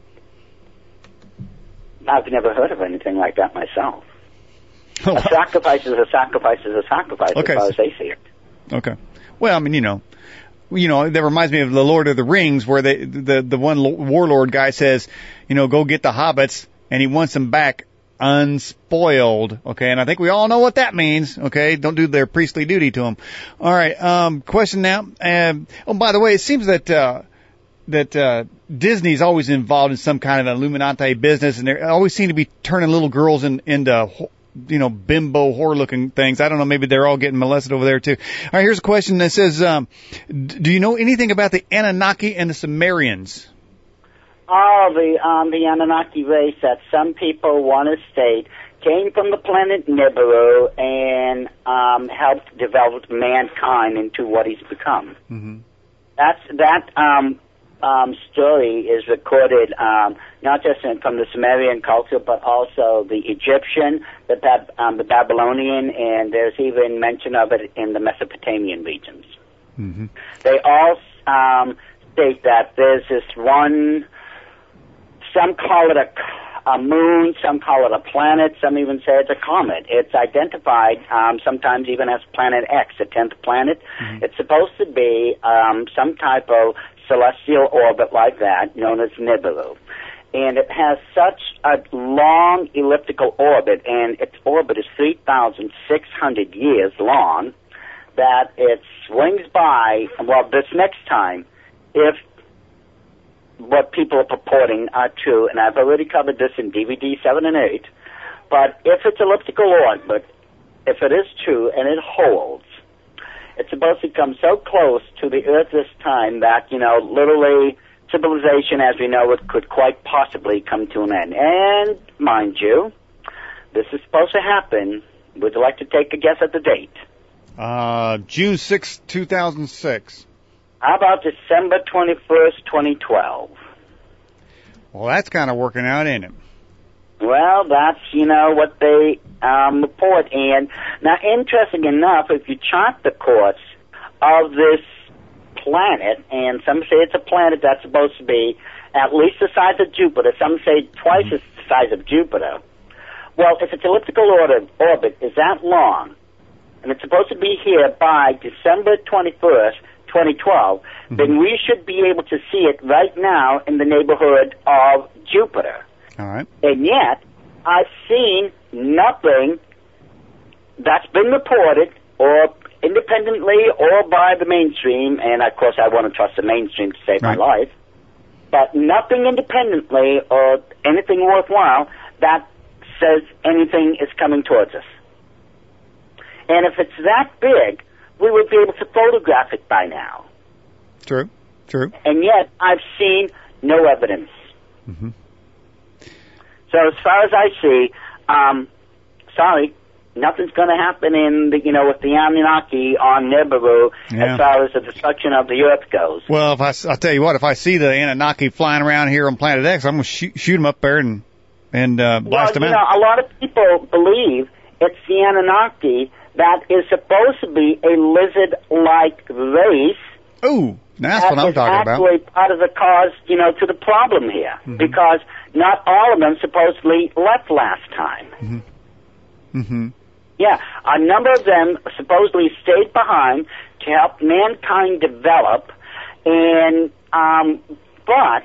I've never heard of anything like that myself. A sacrifice is a sacrifice is a sacrifice, okay. as far as they see it. Okay. Well, I mean, you know, you know, that reminds me of the Lord of the Rings, where they, the the one warlord guy says, you know, go get the hobbits, and he wants them back unspoiled. Okay, and I think we all know what that means. Okay, don't do their priestly duty to them. All right, um, question now. Um, oh, by the way, it seems that uh, that uh, Disney's always involved in some kind of Illuminati business, and they always seem to be turning little girls in, into, you know, bimbo whore-looking things. I don't know, maybe they're all getting molested over there too. All right, here's a question that says, um, do you know anything about the Anunnaki and the Sumerians? Oh, the um, the Anunnaki race that some people want to state came from the planet Nibiru and um, helped develop mankind into what he's become. Mm-hmm. That's that um, um, story is recorded um, not just in, from the Sumerian culture, but also the Egyptian, the Bab- um, the Babylonian, and there's even mention of it in the Mesopotamian regions. Mm-hmm. They all um, state that there's this one. Some call it a, a moon, some call it a planet, some even say it's a comet. It's identified um, sometimes even as Planet X, the tenth planet. Mm-hmm. It's supposed to be um, some type of celestial orbit like that, known as Nibiru. And it has such a long elliptical orbit, and its orbit is three thousand six hundred years long, that it swings by, well, this next time, if what people are purporting are true, and I've already covered this in D V D seven and eight, but if it's elliptical orbit, if it is true and it holds, it's supposed to come so close to the Earth this time that, you know, literally civilization as we know it could quite possibly come to an end. And, mind you, this is supposed to happen. Would you like to take a guess at the date? Uh, June sixth, two thousand six. How about December twenty-first, twenty twelve? Well, that's kind of working out, ain't it? Well, that's, you know, what they um, report. And now, interesting enough, if you chart the course of this planet, and some say it's a planet that's supposed to be at least the size of Jupiter, some say twice the size of Jupiter. Well, if its elliptical orbit, orbit is that long, and it's supposed to be here by December twenty-first, twenty twelve, mm-hmm. then we should be able to see it right now in the neighborhood of Jupiter. All right. And yet, I've seen nothing that's been reported or independently or by the mainstream, and of course I want to trust the mainstream to save right. my life, but nothing independently or anything worthwhile that says anything is coming towards us. And if it's that big, we would be able to photograph it by now. True, true. And yet, I've seen no evidence. Mm-hmm. So as far as I see, um, sorry, nothing's going to happen in the, you know, with the Anunnaki on Nibiru yeah. as far as the destruction of the Earth goes. Well, if I, I'll tell you what, if I see the Anunnaki flying around here on Planet X, I'm going to shoot, shoot them up there and, and uh, blast well, them you out. Know, a lot of people believe it's the Anunnaki that is supposed to be a lizard-like race. Ooh, that's what I'm talking about. That is actually part of the cause, you know, to the problem here, mm-hmm. because not all of them supposedly left last time. Mm-hmm. Mm-hmm. Yeah, a number of them supposedly stayed behind to help mankind develop, and um, but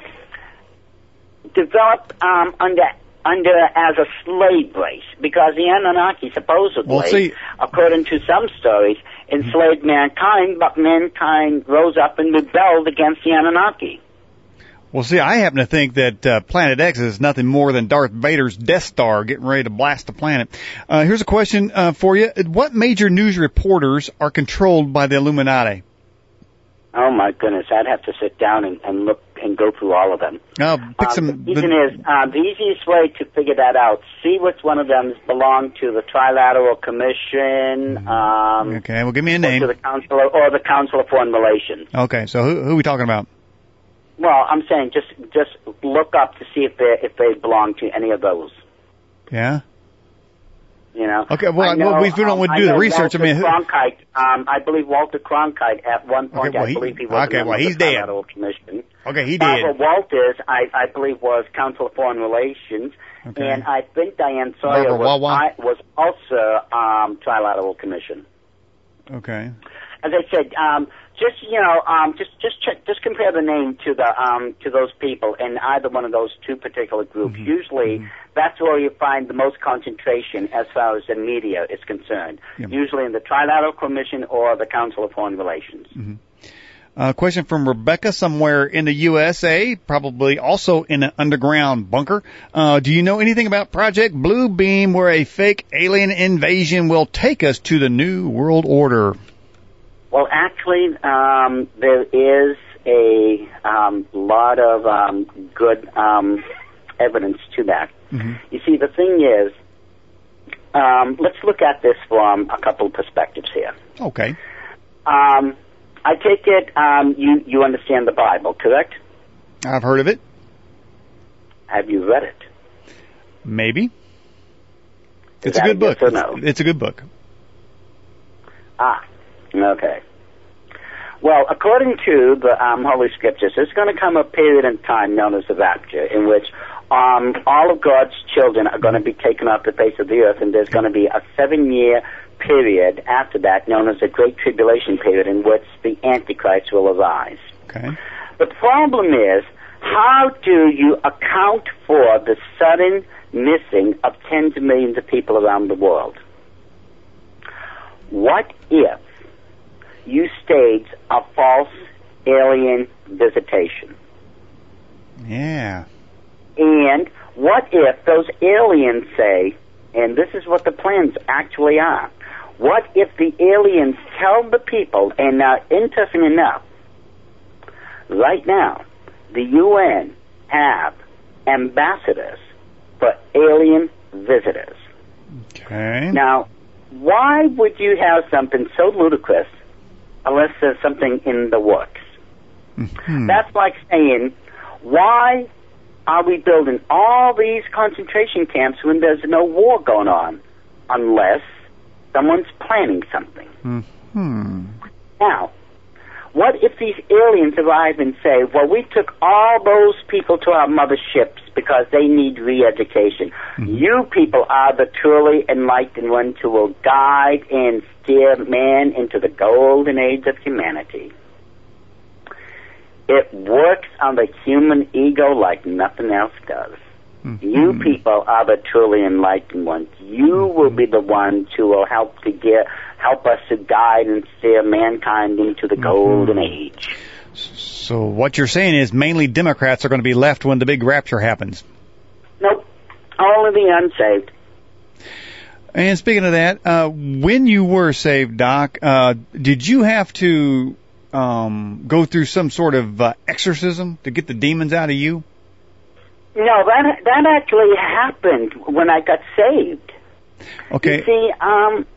developed um, under. under as a slave race, because the Anunnaki supposedly, well, see, according to some stories, enslaved mankind, but mankind rose up and rebelled against the Anunnaki. Well, see, I happen to think that uh, Planet X is nothing more than Darth Vader's Death Star getting ready to blast the planet. Uh, here's a question uh, for you. What major news reporters are controlled by the Illuminati? Oh, my goodness. I'd have to sit down and, and look and go through all of them. Uh, pick um, some, the reason the, is, uh, the easiest way to figure that out, see which one of them belong to the Trilateral Commission. Um, okay, well, give me a name. Or, to the Council of, or the Council of Foreign Relations. Okay, so who, who are we talking about? Well, I'm saying just just look up to see if they if they belong to any of those. Yeah. You know. Okay. Well, I know, well we don't um, want to I do the know research. Walter I mean, Cronkite. Um, I believe Walter Cronkite at one point. Okay, well, I he, believe he was okay, a member well, he's of the dead. Trilateral Commission. Okay, he Barbara did. Walters, I, I believe, was Council of Foreign Relations, okay. and I think Diane Sawyer was, I, was also um, Trilateral Commission. Okay. As I said, um, just you know, um, just just check, just compare the name to the um, to those people in either one of those two particular groups. Mm-hmm. Usually, mm-hmm. that's where you find the most concentration as far as the media is concerned. Yep. Usually in the Trilateral Commission or the Council of Foreign Relations. Mm-hmm. A uh, question from Rebecca, somewhere in the U S A, probably also in an underground bunker. Uh, do you know anything about Project Blue Beam, where a fake alien invasion will take us to the New World Order? Well, actually, um, there is a um, lot of um, good um, evidence to that. Mm-hmm. You see, the thing is, um, let's look at this from a couple of perspectives here. Okay. Um, I take it um, you, you understand the Bible, correct? I've heard of it. Have you read it? Maybe. Is it's a good book. Yes or no? It's, it's a good book. Ah, okay. Well, according to the um, Holy Scriptures, there's going to come a period in time known as the rapture, in which um, all of God's children are going to be taken off the face of the earth, and there's going to be a seven-year period after that known as the Great Tribulation period, in which the Antichrist will arise. Okay. The problem is, how do you account for the sudden missing of tens of millions of people around the world? What if you stage a false alien visitation? Yeah. And what if those aliens say, and this is what the plans actually are, what if the aliens tell the people, and uh, interesting enough, right now, the U N have ambassadors for alien visitors. Okay. Now, why would you have something so ludicrous unless there's something in the works? Mm-hmm. That's like saying, why are we building all these concentration camps when there's no war going on? Unless someone's planning something. Mm-hmm. Now, what if these aliens arrive and say, well, we took all those people to our motherships because they need re-education. Mm-hmm. You people are the truly enlightened ones who will guide and steer man into the golden age of humanity. It works on the human ego like nothing else does. Mm-hmm. You people are the truly enlightened ones. You mm-hmm. will be the ones who will help to get, help us to guide and steer mankind into the mm-hmm. golden age. So what you're saying is mainly Democrats are going to be left when the big rapture happens. Nope. Only the unsaved. And speaking of that, uh, when you were saved, Doc, uh, did you have to um, go through some sort of uh, exorcism to get the demons out of you? No, that that actually happened when I got saved. Okay. You see, um,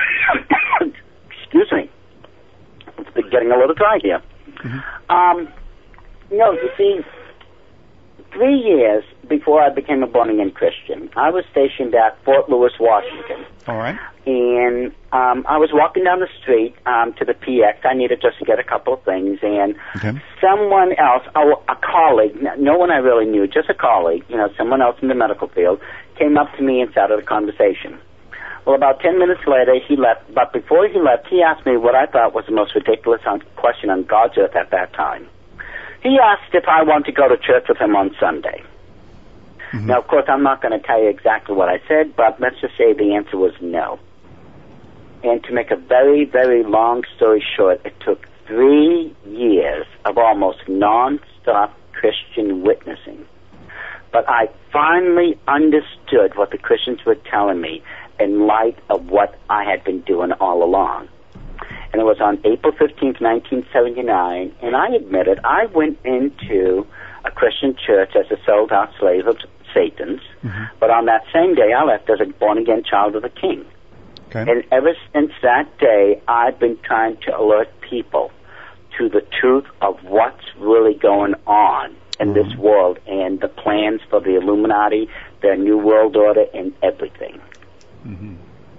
excuse me, it's getting a little dry here. Mm-hmm. Um, no, you see, three years before I became a born-again Christian, I was stationed at Fort Lewis, Washington. All right. And um, I was walking down the street um, to the P X. I needed just to get a couple of things, and okay. someone else, oh, a colleague, no one I really knew, just a colleague, you know, someone else in the medical field, came up to me and started a conversation. Well, about ten minutes later, he left, but before he left, he asked me what I thought was the most ridiculous question on God's earth at that time. He asked if I wanted to go to church with him on Sunday. Mm-hmm. Now, of course, I'm not going to tell you exactly what I said, but let's just say the answer was no. And to make a very, very long story short, it took three years of almost non-stop Christian witnessing. But I finally understood what the Christians were telling me in light of what I had been doing all along. And it was on April fifteenth, nineteen seventy-nine, and I admitted I went into a Christian church as a sold-out slave of Satan's, mm-hmm. but on that same day I left as a born-again child of the King. Okay. And ever since that day, I've been trying to alert people to the truth of what's really going on in mm-hmm. this world and the plans for the Illuminati, their New World Order, and everything. Mm-hmm.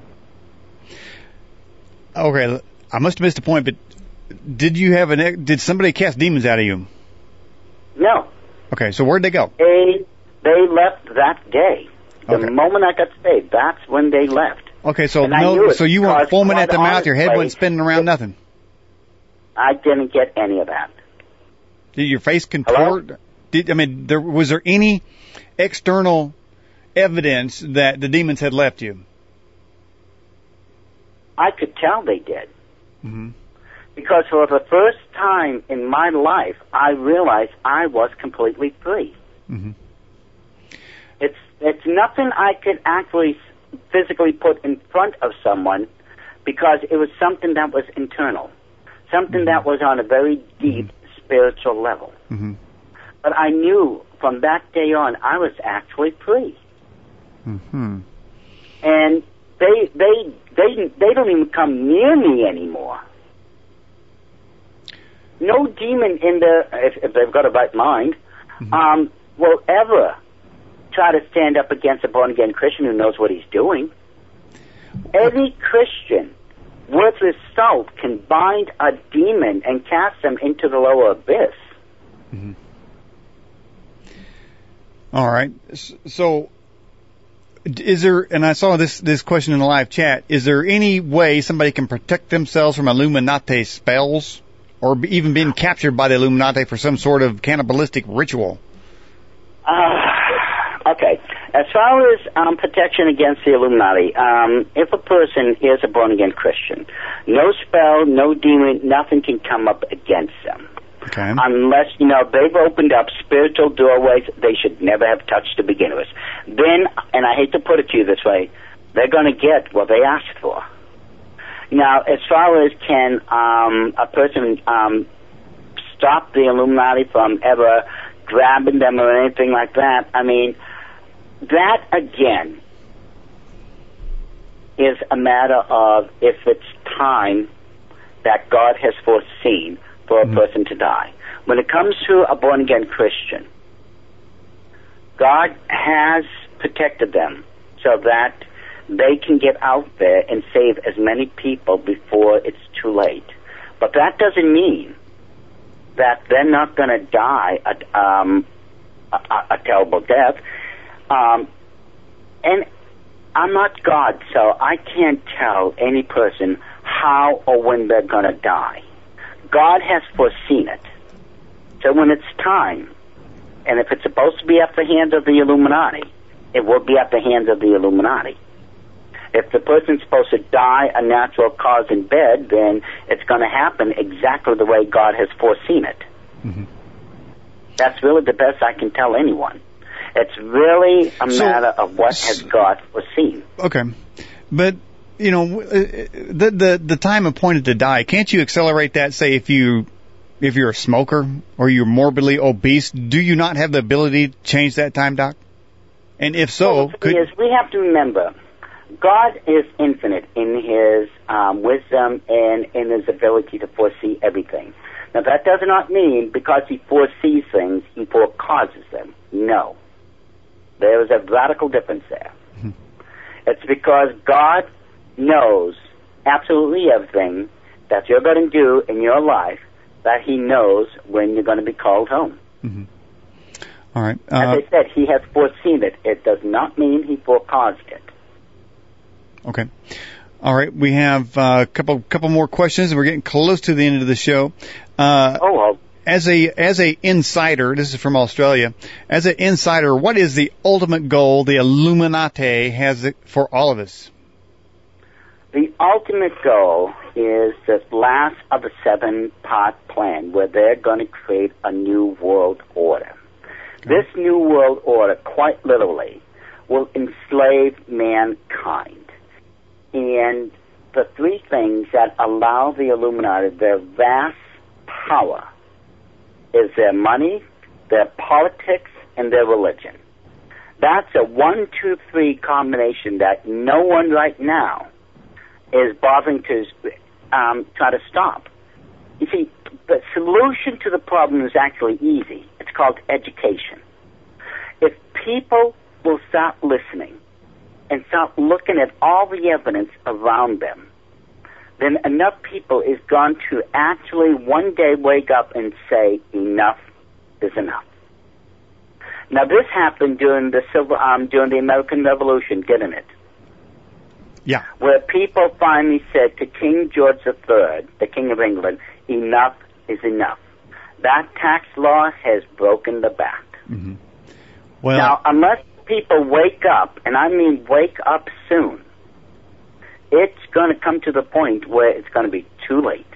Okay, I must have missed a point, but did you have an? Did somebody cast demons out of you? No. Okay, so where'd they go? They they left that day. The okay. moment I got saved, that's when they left. Okay, so and no, so you weren't foaming at the mouth, your head wasn't spinning around, nothing. I didn't get any of that. Did your face contort? Hello? Did I mean, there, was there any external evidence that the demons had left you? I could tell they did. Mm-hmm. Because for the first time in my life, I realized I was completely free. Mm-hmm. It's it's nothing I could actually physically put in front of someone, because it was something that was internal, something mm-hmm. that was on a very deep mm-hmm. spiritual level. Mm-hmm. But I knew from that day on I was actually free. Mm-hmm. And they they they they don't even come near me anymore. No demon in the, if, if they've got a right mind, mm-hmm. um, will ever try to stand up against a born-again Christian who knows what he's doing. Any Christian worth his salt can bind a demon and cast them into the lower abyss. Mm-hmm. All right. So, is there, and I saw this, this question in the live chat, is there any way somebody can protect themselves from Illuminati spells, or be, even being captured by the Illuminati for some sort of cannibalistic ritual? Uh, okay. As far as um, protection against the Illuminati, um, if a person is a born-again Christian, no spell, no demon, nothing can come up against them. Okay. Unless, you know, they've opened up spiritual doorways they should never have touched to begin with. Then, and I hate to put it to you this way, they're going to get what they asked for. Now, as far as can um, a person um, stop the Illuminati from ever grabbing them or anything like that, I mean, that, again, is a matter of if it's time that God has foreseen for a mm-hmm. person to die. When it comes to a born-again Christian, God has protected them so that they can get out there and save as many people before it's too late. But that doesn't mean that they're not going to die a, um, a, a terrible death. Um, and I'm not God, so I can't tell any person how or when they're going to die. God has foreseen it. So when it's time, and if it's supposed to be at the hands of the Illuminati, it will be at the hands of the Illuminati. If the person's supposed to die a natural cause in bed, then it's going to happen exactly the way God has foreseen it. Mm-hmm. That's really the best I can tell anyone. It's really a so, matter of what has God foreseen. Okay. But, you know, the, the the time appointed to die, can't you accelerate that, say, if you if you're a smoker or you're morbidly obese, do you not have the ability to change that time, Doc? And if so, well, the thing could... is, we have to remember, God is infinite in his um, wisdom and in his ability to foresee everything. Now, that does not mean because he foresees things, he forecauses them. No. There is a radical difference there. Mm-hmm. It's because God knows absolutely everything that you're going to do in your life, that he knows when you're going to be called home. Mm-hmm. All right. Uh, As I said, he has foreseen it. It does not mean he forecaused it. Okay. All right. We have uh, a couple couple more questions, and we're getting close to the end of the show. Uh, oh, well. As a as a insider, this is from Australia. As an insider, what is the ultimate goal the Illuminati has for all of us? The ultimate goal is the last of the seven-part plan, where they're going to create a new world order. Okay. This new world order, quite literally, will enslave mankind. And the three things that allow the Illuminati their vast power is their money, their politics, and their religion. That's a one, two, three combination that no one right now is bothering to um, try to stop. You see, the solution to the problem is actually easy. It's called education. If people will stop listening and start looking at all the evidence around them, then enough people is going to actually one day wake up and say, enough is enough. Now, this happened during the civil, um, during the American Revolution, didn't it? Yeah. Where people finally said to King George the Third, the King of England, enough is enough. That tax law has broken the back. Mm-hmm. Well, now, unless people wake up, and I mean wake up soon, it's going to come to the point where it's going to be too late.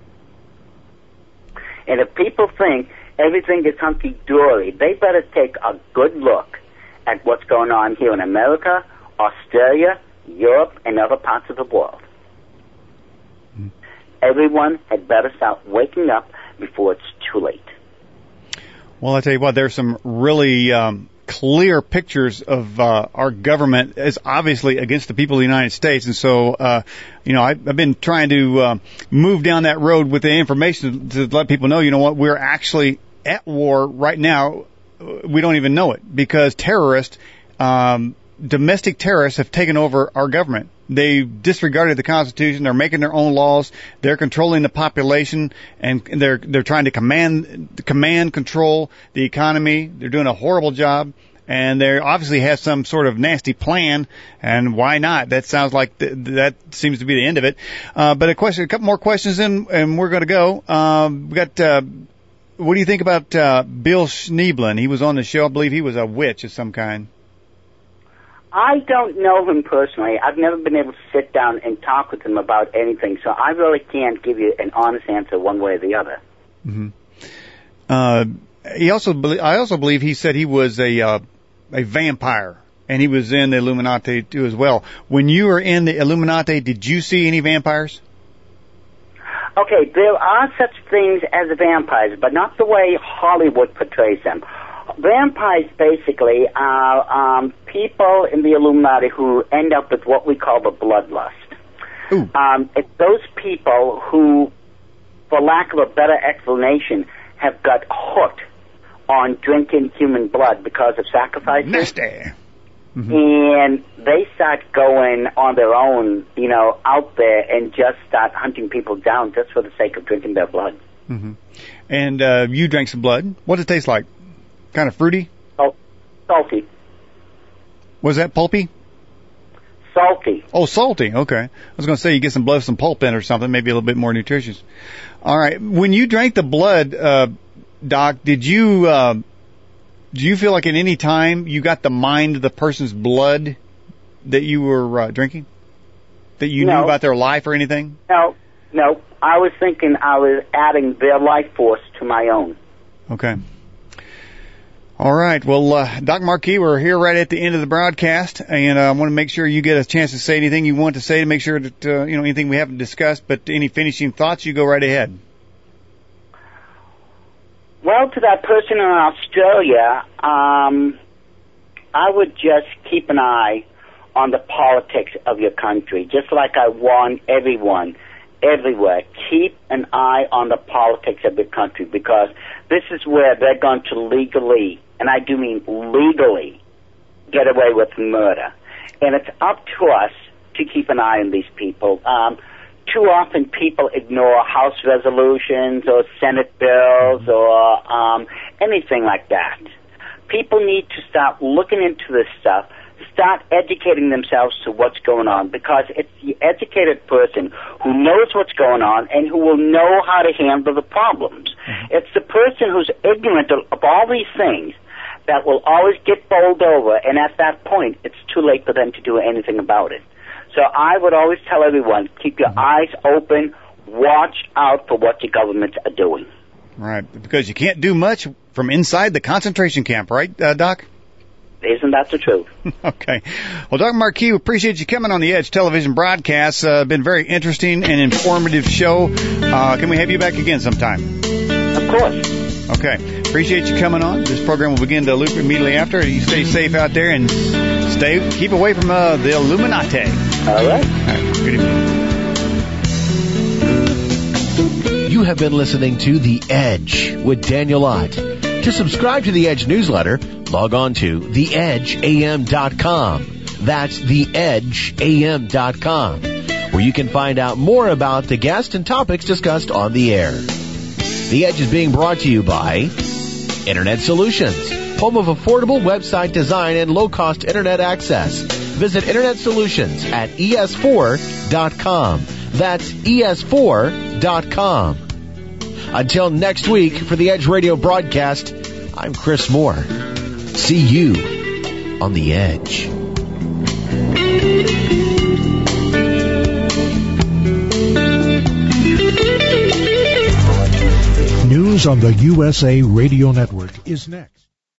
And if people think everything is hunky-dory, they better take a good look at what's going on here in America, Australia, Europe, and other parts of the world. Mm-hmm. Everyone had better start waking up before it's too late. Well, I tell you what, there's some really um, clear pictures of uh, our government as obviously against the people of the United States. And so, uh, you know, I've, I've been trying to uh, move down that road with the information to let people know, you know what, we're actually at war right now. We don't even know it because terrorists, um, domestic terrorists have taken over our government. They disregarded the Constitution. They're making their own laws. They're controlling the population, and they're they're trying to command command control the economy. They're doing a horrible job, and they obviously have some sort of nasty plan. And why not? That sounds like th- that seems to be the end of it. Uh, but a question, a couple more questions, in, and we're going to go. Um, we got. Uh, what do you think about uh, Bill Schneeblen? He was on the show. I believe he was a witch of some kind. I don't know him personally. I've never been able to sit down and talk with him about anything, so I really can't give you an honest answer one way or the other. Mm-hmm. Uh, he also, be- I also believe he said he was a uh, a vampire, and he was in the Illuminati too as well. When you were in the Illuminati, did you see any vampires? Okay, there are such things as vampires, but not the way Hollywood portrays them. Vampires basically are um, people in the Illuminati who end up with what we call the bloodlust. Um, it's those people who, for lack of a better explanation, have got hooked on drinking human blood because of sacrifices. Nasty. Mm-hmm. And they start going on their own, you know, out there and just start hunting people down just for the sake of drinking their blood. Mm-hmm. And uh, you drank some blood. What did it taste like? Kind of fruity? Oh, salty. Was that pulpy? Salty. Oh, salty. Okay. I was going to say you get some blood, some pulp in or something, maybe a little bit more nutritious. All right. When you drank the blood, uh, Doc, did you uh, do you feel like at any time you got the mind of the person's blood that you were uh, drinking? That you no. knew about their life or anything? No, no. I was thinking I was adding their life force to my own. Okay. All right. Well, uh, Doc Marquis, we're here right at the end of the broadcast, and uh, I want to make sure you get a chance to say anything you want to say to make sure that, uh, you know, anything we haven't discussed, but any finishing thoughts, you go right ahead. Well, to that person in Australia, um, I would just keep an eye on the politics of your country, just like I warn everyone everywhere. Keep an eye on the politics of your country, because this is where they're going to legally, and I do mean legally, get away with murder. And it's up to us to keep an eye on these people. Um, too often people ignore House resolutions or Senate bills or um, anything like that. People need to start looking into this stuff, start educating themselves to what's going on, because it's the educated person who knows what's going on and who will know how to handle the problems. Mm-hmm. It's the person who's ignorant of, of all these things that will always get bowled over, and at that point, it's too late for them to do anything about it. So I would always tell everyone, keep your mm-hmm. eyes open, watch out for what your governments are doing. Right, because you can't do much from inside the concentration camp, right, uh, Doc? Isn't that the truth? Okay. Well, Doctor Marquis, we appreciate you coming on the Edge television broadcast. Uh, been very interesting and informative show. Uh, can we have you back again sometime? Of course. Okay. Appreciate you coming on. This program will begin to loop immediately after. You stay safe out there and stay keep away from uh, the Illuminati. All right. All right. Good evening. You have been listening to The Edge with Daniel Ott. To subscribe to The Edge newsletter, log on to the edge a m dot com. That's the edge a m dot com, where you can find out more about the guests and topics discussed on the air. The Edge is being brought to you by Internet Solutions, home of affordable website design and low-cost Internet access. Visit Internet Solutions at e s four dot com. That's e s four dot com. Until next week, for the Edge Radio broadcast, I'm Chris Moore. See you on the Edge. News on the U S A Radio Network is next.